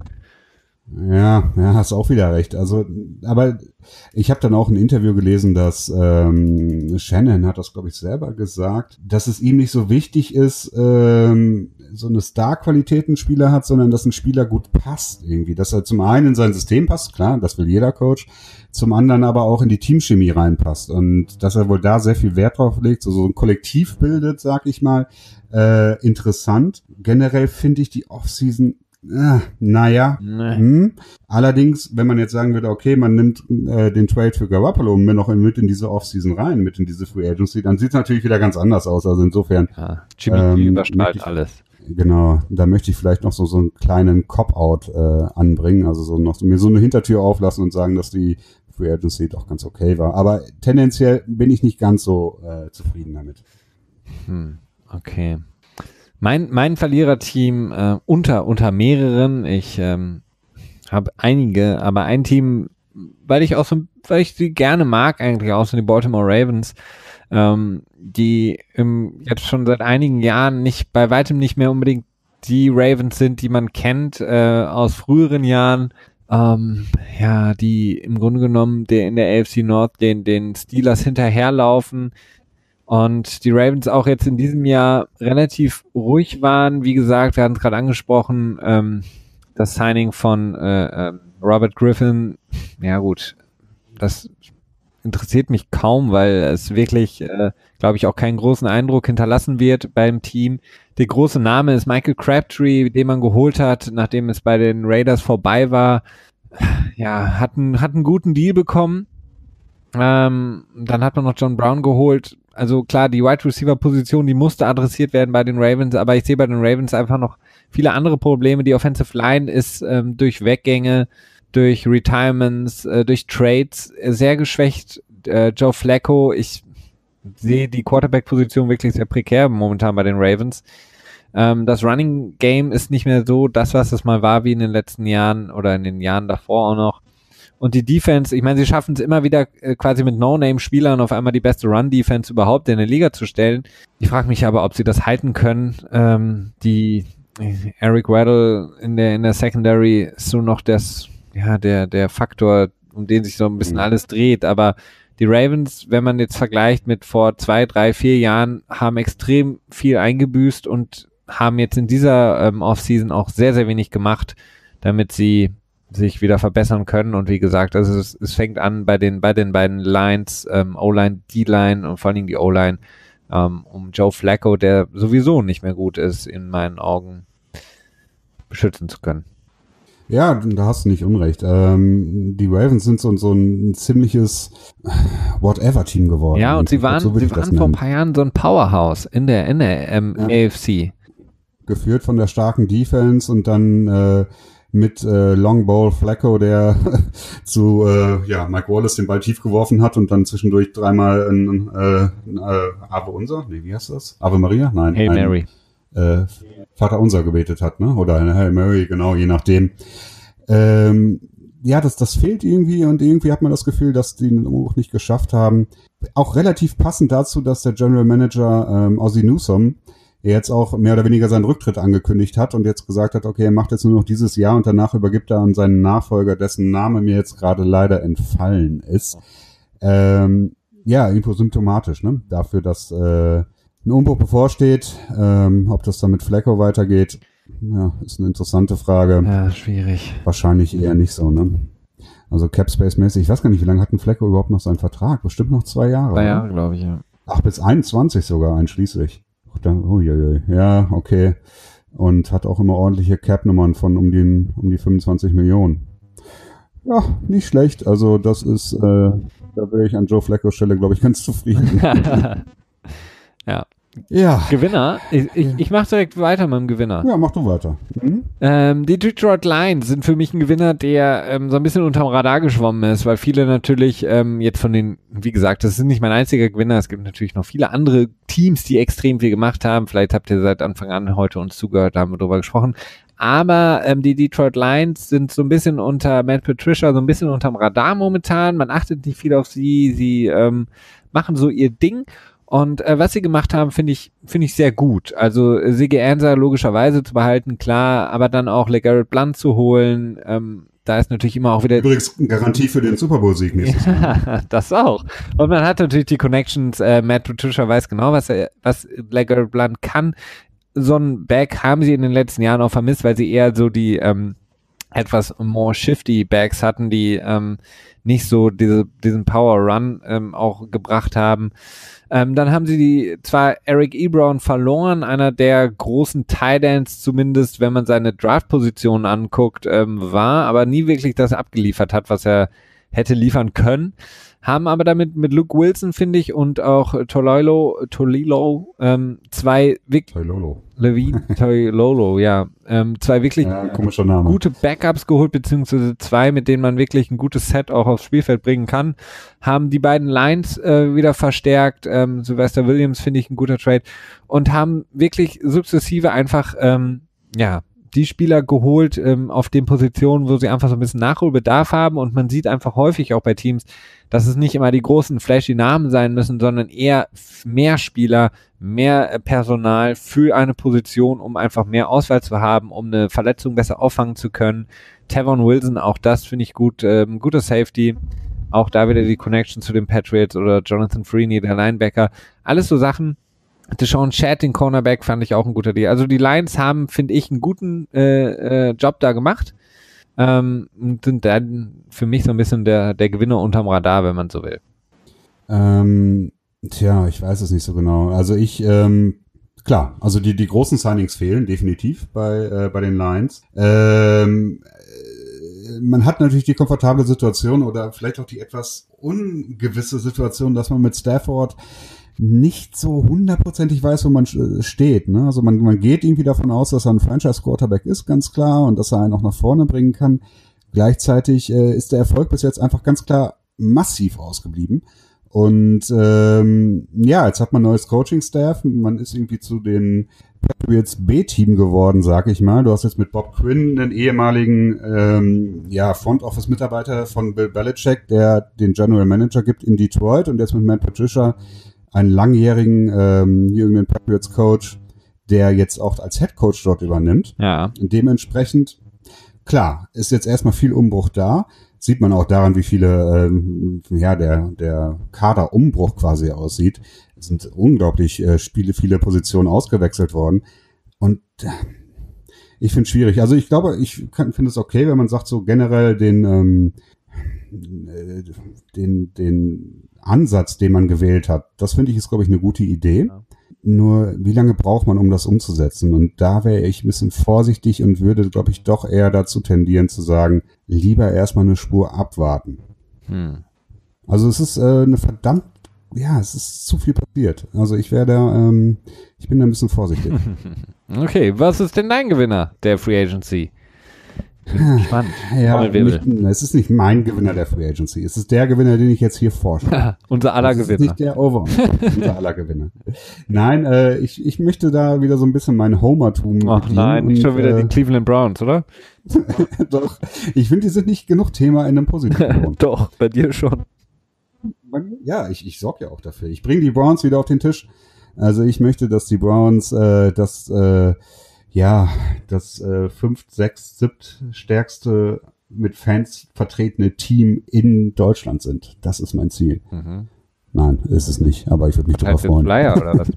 Ja, ja, hast auch wieder recht. Also, aber ich habe dann auch ein Interview gelesen, dass ähm, Shannon hat das, glaube ich, selber gesagt, dass es ihm nicht so wichtig ist, ähm, so eine Star-Qualitäten-Spieler hat, sondern dass ein Spieler gut passt irgendwie. Dass er zum einen in sein System passt, klar, das will jeder Coach, zum anderen aber auch in die Teamchemie reinpasst und dass er wohl da sehr viel Wert drauf legt, so, so ein Kollektiv bildet, sag ich mal, äh, interessant. Generell finde ich die Offseason Äh, naja, nee. hm. Allerdings, wenn man jetzt sagen würde, okay, man nimmt äh, den Trade für Garoppolo und noch in, mit in diese Offseason rein, mit in diese Free Agency, dann sieht es natürlich wieder ganz anders aus. Also insofern. Ja, Jimmy ähm, überstrahlt ich, alles. Genau, da möchte ich vielleicht noch so, so einen kleinen Cop-Out äh, anbringen, also so noch so, mir so eine Hintertür auflassen und sagen, dass die Free Agency doch ganz okay war. Aber tendenziell bin ich nicht ganz so äh, zufrieden damit. Hm, okay. Mein, mein Verliererteam äh, unter, unter mehreren, ich ähm, habe einige, aber ein Team, weil ich auch so, weil ich sie gerne mag eigentlich, auch so die Baltimore Ravens, ähm, die im, jetzt schon seit einigen Jahren nicht, bei weitem nicht mehr unbedingt die Ravens sind, die man kennt äh, aus früheren Jahren, ähm, ja, die im Grunde genommen der in der A F C North den, den Steelers hinterherlaufen, und die Ravens auch jetzt in diesem Jahr relativ ruhig waren. Wie gesagt, wir hatten es gerade angesprochen, ähm, das Signing von äh, äh, Robert Griffin. Ja gut, das interessiert mich kaum, weil es wirklich, äh, glaube ich, auch keinen großen Eindruck hinterlassen wird beim Team. Der große Name ist Michael Crabtree, den man geholt hat, nachdem es bei den Raiders vorbei war. Ja, hat einen, hat einen guten Deal bekommen. Ähm, dann hat man noch John Brown geholt. Also klar, die Wide Receiver Position, die musste adressiert werden bei den Ravens, aber ich sehe bei den Ravens einfach noch viele andere Probleme. Die Offensive Line ist ähm, durch Weggänge, durch Retirements, äh, durch Trades äh, sehr geschwächt. Äh, Joe Flacco, ich sehe die Quarterback-Position wirklich sehr prekär momentan bei den Ravens. Ähm, das Running Game ist nicht mehr so das, was es mal war, wie in den letzten Jahren oder in den Jahren davor auch noch. Und die Defense, ich meine, sie schaffen es immer wieder äh, quasi mit No-Name-Spielern auf einmal die beste Run-Defense überhaupt in der Liga zu stellen. Ich frage mich aber, ob sie das halten können. Ähm, die äh, Eric Weddle in der in der Secondary ist so noch das, ja, der der Faktor, um den sich so ein bisschen alles dreht. Aber die Ravens, wenn man jetzt vergleicht mit vor zwei, drei, vier Jahren, haben extrem viel eingebüßt und haben jetzt in dieser ähm, Offseason auch sehr, sehr wenig gemacht, damit sie sich wieder verbessern können. Und wie gesagt, also es, es fängt an bei den bei den beiden Lines, ähm, O-Line, D-Line und vor allen Dingen die O-Line, ähm, um Joe Flacco, der sowieso nicht mehr gut ist, in meinen Augen beschützen zu können. Ja, da hast du nicht unrecht. Ähm, die Ravens sind so, so ein ziemliches Whatever-Team geworden. Ja, und sie waren, so sie waren vor ein paar Jahren so ein Powerhouse in der, in der ähm, ja. A F C. Geführt von der starken Defense und dann äh, mit äh, Long Ball Flacco, der zu äh, ja Mike Wallace den Ball tief geworfen hat und dann zwischendurch dreimal ein, äh, ein äh, Ave Unser, nee, wie heißt das? Ave Maria? Nein. Hail ein, Mary. Äh, Vater Unser gebetet hat, ne? Oder eine Hail Mary, genau, je nachdem. Ähm, ja, das, das fehlt irgendwie und irgendwie hat man das Gefühl, dass die den Umbruch nicht geschafft haben. Auch relativ passend dazu, dass der General Manager ähm, Ozzie Newsome jetzt auch mehr oder weniger seinen Rücktritt angekündigt hat und jetzt gesagt hat, okay, er macht jetzt nur noch dieses Jahr und danach übergibt er an seinen Nachfolger, dessen Name mir jetzt gerade leider entfallen ist. Ähm, ja, irgendwo symptomatisch, ne? Dafür, dass äh, ein Umbruch bevorsteht. Ähm, ob das dann mit Flacco weitergeht, ja, ist eine interessante Frage. Ja, schwierig. Wahrscheinlich eher nicht so, ne? Also Capspace-mäßig, ich weiß gar nicht, wie lange hat ein Flacco überhaupt noch seinen Vertrag? Bestimmt noch zwei Jahre. Zwei Jahre, glaube ich, ja. Ach, bis einundzwanzig sogar einschließlich. Oh, ja, ja, okay. Und hat auch immer ordentliche Cap-Nummern von um die, um die fünfundzwanzig Millionen. Ja, nicht schlecht. Also das ist, äh, da wäre ich an Joe Flaccos Stelle, glaube ich, ganz zufrieden. Ja, Ja. Gewinner. Ich, ich, ich mache direkt weiter mit dem Gewinner. Ja, mach du weiter. Mhm. Ähm, die Detroit Lions sind für mich ein Gewinner, der ähm, so ein bisschen unterm Radar geschwommen ist, weil viele natürlich ähm, jetzt von den, wie gesagt, das ist nicht mein einziger Gewinner, es gibt natürlich noch viele andere Teams, die extrem viel gemacht haben. Vielleicht habt ihr seit Anfang an heute uns zugehört, da haben wir drüber gesprochen. Aber ähm, die Detroit Lions sind so ein bisschen unter Matt Patricia, so ein bisschen unterm Radar momentan. Man achtet nicht viel auf sie, sie ähm, machen so ihr Ding. Und äh, was sie gemacht haben, finde ich finde ich sehr gut. Also äh, Siggy Ansah logischerweise zu behalten, klar, aber dann auch LeGarrette Blount zu holen, ähm, da ist natürlich immer auch wieder... Übrigens Garantie für den Super Bowl-Sieg nächstes Mal. Das auch. Und man hat natürlich die Connections, äh, Matt Patricia weiß genau, was er, was LeGarrette Blount kann. So ein Back haben sie in den letzten Jahren auch vermisst, weil sie eher so die ähm, etwas more shifty Backs hatten, die ähm, nicht so diese, diesen Power Run ähm, auch gebracht haben. Ähm, dann haben sie die zwar Eric Ebron verloren, einer der großen Tight Ends zumindest, wenn man seine Draft-Position anguckt, ähm, war, aber nie wirklich das abgeliefert hat, was er hätte liefern können. Haben aber damit mit Luke Wilson, finde ich, und auch Tololo, Tolilo, ähm, zwei wirklich, Tololo. Levine, Tololo, ja, ähm, zwei wirklich ja, komischer Name. Gute Backups geholt, beziehungsweise zwei, mit denen man wirklich ein gutes Set auch aufs Spielfeld bringen kann. Haben die beiden Lines äh, wieder verstärkt, ähm, Sylvester Williams finde ich ein guter Trade und haben wirklich sukzessive einfach, ähm, ja, die Spieler geholt ähm, auf den Positionen, wo sie einfach so ein bisschen Nachholbedarf haben und man sieht einfach häufig auch bei Teams, dass es nicht immer die großen flashy Namen sein müssen, sondern eher mehr Spieler, mehr Personal für eine Position, um einfach mehr Auswahl zu haben, um eine Verletzung besser auffangen zu können. Tavon Wilson, auch das finde ich gut, ähm, guter Safety, auch da wieder die Connection zu den Patriots oder Jonathan Freeney, der Linebacker, alles so Sachen. Deshaun Chat, den Cornerback, fand ich auch ein guter Deal. Also die Lions haben, finde ich, einen guten äh, äh, Job da gemacht ähm, und sind dann für mich so ein bisschen der, der Gewinner unterm Radar, wenn man so will. Ähm, tja, ich weiß es nicht so genau. Also ich, ähm, klar, also die, die großen Signings fehlen definitiv bei, äh, bei den Lions. Ähm, man hat natürlich die komfortable Situation oder vielleicht auch die etwas ungewisse Situation, dass man mit Stafford nicht so hundertprozentig weiß, wo man steht. Ne? Also man, man geht irgendwie davon aus, dass er ein Franchise-Quarterback ist, ganz klar, und dass er einen auch nach vorne bringen kann. Gleichzeitig äh, ist der Erfolg bis jetzt einfach ganz klar massiv ausgeblieben. Und ähm, ja, jetzt hat man neues Coaching-Staff, man ist irgendwie zu den Patriots B-Team geworden, sag ich mal. Du hast jetzt mit Bob Quinn den ehemaligen ähm, ja, Front-Office-Mitarbeiter von Bill Belichick, der den General Manager gibt in Detroit, und jetzt mit Matt Patricia einen langjährigen ähm, New England Patriots Coach, der jetzt auch als Head Coach dort übernimmt. Ja. Und dementsprechend, klar, ist jetzt erstmal viel Umbruch da. Sieht man auch daran, wie viele, ähm, ja, der, der Kaderumbruch quasi aussieht. Es sind unglaublich äh, Spiele, viele Positionen ausgewechselt worden. Und äh, ich finde es schwierig. Also ich glaube, ich finde es okay, wenn man sagt, so generell den, ähm, äh, den, den Ansatz, den man gewählt hat, das finde ich ist, glaube ich, eine gute Idee. Ja. Nur, wie lange braucht man, um das umzusetzen? Und da wäre ich ein bisschen vorsichtig und würde, glaube ich, doch eher dazu tendieren zu sagen, lieber erstmal eine Spur abwarten. Hm. Also es ist äh, eine verdammt, ja, es ist zu viel passiert. Also ich werde, ähm, ich bin da ein bisschen vorsichtig. Okay, was ist denn dein Gewinner der Free Agency? Spannend. Ja, nicht, es ist nicht mein Gewinner der Free Agency. Es ist der Gewinner, den ich jetzt hier vorstelle. Unser aller Gewinner. Es ist nicht der Over. Unser aller Gewinner. Nein, äh, ich, ich möchte da wieder so ein bisschen mein Homertum. Ach nein, nicht schon wieder äh, die Cleveland Browns, oder? Doch. Ich finde, die sind nicht genug Thema in einem positiven. Doch, bei dir schon. Ja, ich, ich sorge ja auch dafür. Ich bringe die Browns wieder auf den Tisch. Also ich möchte, dass die Browns äh, das äh, ja, das äh, fünft, sechst, siebt stärkste mit Fans vertretene Team in Deutschland sind. Das ist mein Ziel. Mhm. Nein, ist es nicht, aber ich würde mich drüber freuen. Flyer oder was?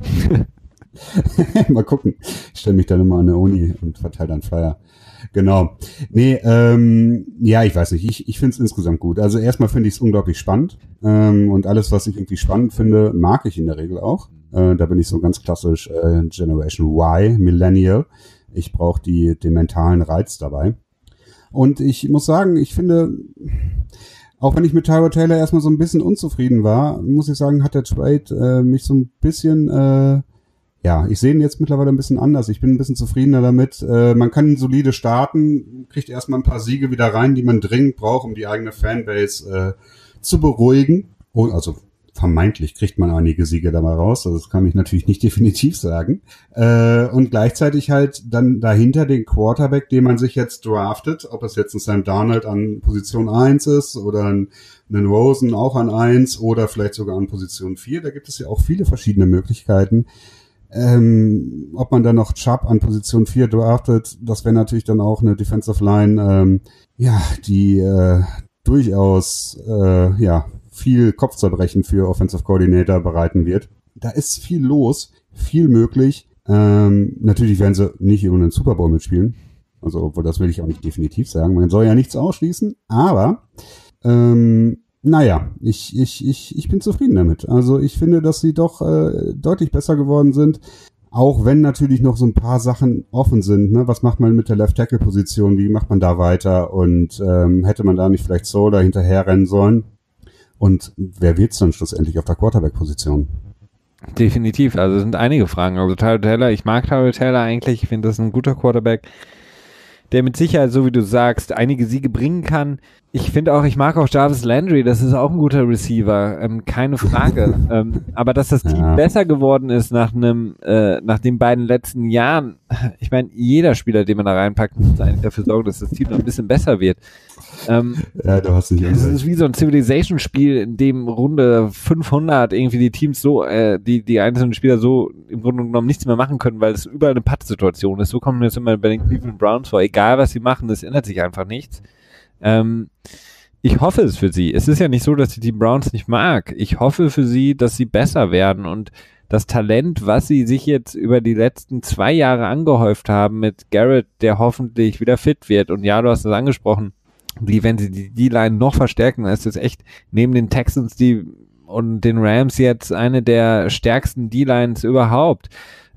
Mal gucken. Ich stelle mich dann immer an der Uni und verteile dann Flyer. Genau. Nee, ähm, ja, ich weiß nicht. Ich, ich finde es insgesamt gut. Also erstmal finde ich es unglaublich spannend. Ähm, und alles, was ich irgendwie spannend finde, mag ich in der Regel auch. Äh, da bin ich so ganz klassisch äh, Generation Y, Millennial. Ich brauche die den mentalen Reiz dabei. Und ich muss sagen, ich finde, auch wenn ich mit Tyrod Taylor erstmal so ein bisschen unzufrieden war, muss ich sagen, hat der Trade äh, mich so ein bisschen, äh, ja, ich sehe ihn jetzt mittlerweile ein bisschen anders. Ich bin ein bisschen zufriedener damit. Äh, man kann solide starten, kriegt erstmal ein paar Siege wieder rein, die man dringend braucht, um die eigene Fanbase äh, zu beruhigen. Oh, also vermeintlich kriegt man einige Siege da mal raus. Also das kann ich natürlich nicht definitiv sagen. Äh, und gleichzeitig halt dann dahinter den Quarterback, den man sich jetzt draftet, ob es jetzt ein Sam Darnold an Position eins ist oder ein, ein Rosen auch an eins oder vielleicht sogar an Position vier. Da gibt es ja auch viele verschiedene Möglichkeiten. Ähm, ob man dann noch Chubb an Position vier draftet, das wäre natürlich dann auch eine Defensive Line, ähm, ja, die äh, durchaus äh, ja viel Kopfzerbrechen für Offensive Coordinator bereiten wird. Da ist viel los, viel möglich. Ähm, natürlich werden sie nicht um den Super Bowl mitspielen, also obwohl das will ich auch nicht definitiv sagen. Man soll ja nichts ausschließen, aber ähm, Naja, ich, ich, ich, ich bin zufrieden damit. Also ich finde, dass sie doch äh, deutlich besser geworden sind, auch wenn natürlich noch so ein paar Sachen offen sind. Ne? Was macht man mit der Left-Tackle-Position? Wie macht man da weiter? Und ähm, hätte man da nicht vielleicht so da hinterher rennen sollen? Und wer wird's dann schlussendlich auf der Quarterback-Position? Definitiv, also es sind einige Fragen. Also Tyrod Taylor, ich mag Tyrod Taylor eigentlich, ich finde, das ist ein guter Quarterback, der mit Sicherheit, so wie du sagst, einige Siege bringen kann. Ich finde auch, ich mag auch Jarvis Landry, das ist auch ein guter Receiver, ähm, keine Frage. ähm, aber dass das Team ja. besser geworden ist nach einem, äh, nach den beiden letzten Jahren, ich meine, jeder Spieler, den man da reinpackt, muss eigentlich dafür sorgen, dass das Team noch ein bisschen besser wird. Ähm, ja, du hast nicht Es ist wie so ein Civilization-Spiel, in dem Runde fünfhundert irgendwie die Teams so, äh, die die einzelnen Spieler so im Grunde genommen nichts mehr machen können, weil es überall eine Pattsituation ist. So kommt mir jetzt immer bei den Cleveland Browns vor. Egal, was sie machen, das ändert sich einfach nichts. Ähm, ich hoffe es für sie. Es ist ja nicht so, dass ich die Browns nicht mag. Ich hoffe für sie, dass sie besser werden und das Talent, was sie sich jetzt über die letzten zwei Jahre angehäuft haben mit Garrett, der hoffentlich wieder fit wird. Und ja, du hast es angesprochen, die, wenn sie die D-Line noch verstärken, ist es echt neben den Texans die und den Rams jetzt eine der stärksten D-Lines überhaupt.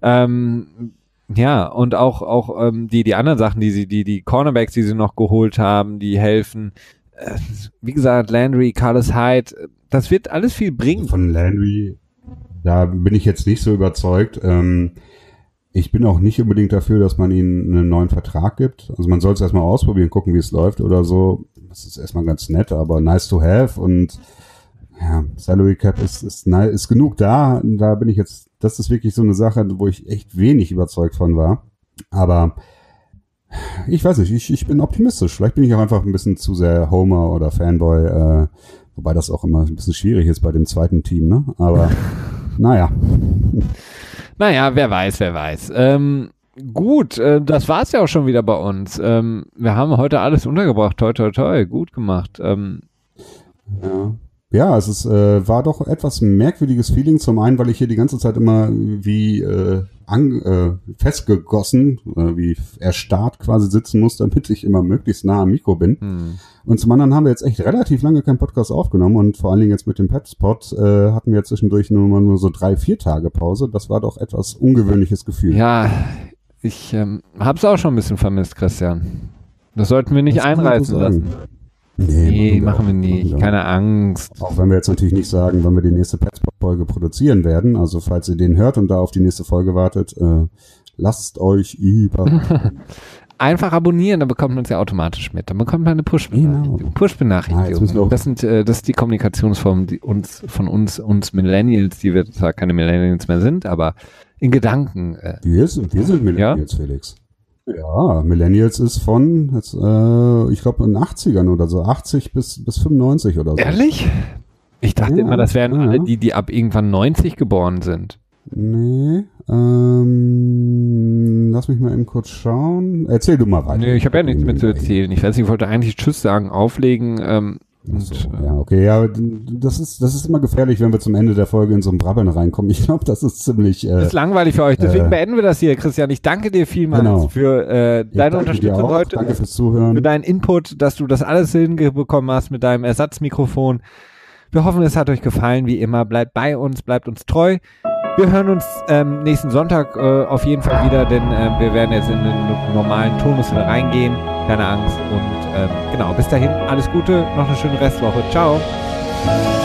Ähm, ja, und auch auch ähm, die die anderen Sachen, die sie die die Cornerbacks, die sie noch geholt haben, die helfen. Äh, wie gesagt, Landry, Carlos Hyde, das wird alles viel bringen. Von Landry, da bin ich jetzt nicht so überzeugt. Ähm, Ich bin auch nicht unbedingt dafür, dass man ihnen einen neuen Vertrag gibt. Also man soll es erstmal ausprobieren, gucken, wie es läuft oder so. Das ist erstmal ganz nett, aber nice to have. Und ja, Salary Cap ist, ist, ist genug da. Da bin ich jetzt, das ist wirklich so eine Sache, wo ich echt wenig überzeugt von war. Aber ich weiß nicht, ich, ich bin optimistisch. Vielleicht bin ich auch einfach ein bisschen zu sehr Homer oder Fanboy, äh, wobei das auch immer ein bisschen schwierig ist bei dem zweiten Team, ne? Aber naja. Naja, wer weiß, wer weiß. Ähm, gut, äh, das war's ja auch schon wieder bei uns. Ähm, wir haben heute alles untergebracht. Toi, toi, toi. Gut gemacht. Ähm, ja. Ja, es ist, äh, war doch etwas merkwürdiges Feeling. Zum einen, weil ich hier die ganze Zeit immer wie äh, an, äh, festgegossen, äh, wie erstarrt quasi sitzen muss, damit ich immer möglichst nah am Mikro bin. Hm. Und zum anderen haben wir jetzt echt relativ lange keinen Podcast aufgenommen und vor allen Dingen jetzt mit dem Petspot äh, hatten wir zwischendurch nur mal nur so drei, vier Tage Pause. Das war doch etwas ungewöhnliches Gefühl. Ja, ich ähm, hab's auch schon ein bisschen vermisst, Christian. Das sollten wir nicht einreißen lassen. Nee, nee, machen wir, machen wir nicht. Machen wir. Keine Angst. Auch wenn wir jetzt natürlich nicht sagen, wann wir die nächste Petspot-Folge produzieren werden. Also falls ihr den hört und da auf die nächste Folge wartet, äh, lasst euch über... Einfach abonnieren, dann bekommt man es ja automatisch mit. Dann bekommt man eine Push-Benachrichtigung. Genau. Push-Benachrichtigung. Ah, das sind, äh, das ist die Kommunikationsform, die uns, von uns, uns Millennials, die wir zwar keine Millennials mehr sind, aber in Gedanken. Äh, wir sind, wir sind Millennials, ja? Felix. Ja, Millennials ist von, jetzt, äh, ich glaube in den achtzigern oder so, achtzig bis, bis fünfundneunzig oder so. Ehrlich? Ich dachte ja, immer, das wären ja. alle die, die ab irgendwann neunzig geboren sind. Nee, ähm, lass mich mal eben kurz schauen. Erzähl du mal weiter. Nee, ich habe ja nichts mehr zu erzählen. Ich weiß nicht, ich wollte eigentlich Tschüss sagen, auflegen. Ähm, so, und, ja, okay, ja, das ist, das ist immer gefährlich, wenn wir zum Ende der Folge in so ein Brabbeln reinkommen. Ich glaube, das ist ziemlich... Äh, das ist langweilig für euch, deswegen äh, beenden wir das hier, Christian. Ich danke dir vielmals genau. für äh, deine Unterstützung heute. Danke fürs Zuhören. Für deinen Input, dass du das alles hinbekommen hast mit deinem Ersatzmikrofon. Wir hoffen, es hat euch gefallen, wie immer. Bleibt bei uns, bleibt uns treu. Wir hören uns ähm, nächsten Sonntag äh, auf jeden Fall wieder, denn äh, wir werden jetzt in den normalen Turnus wieder reingehen. Keine Angst. Und ähm, genau, bis dahin, alles Gute, noch eine schöne Restwoche. Ciao.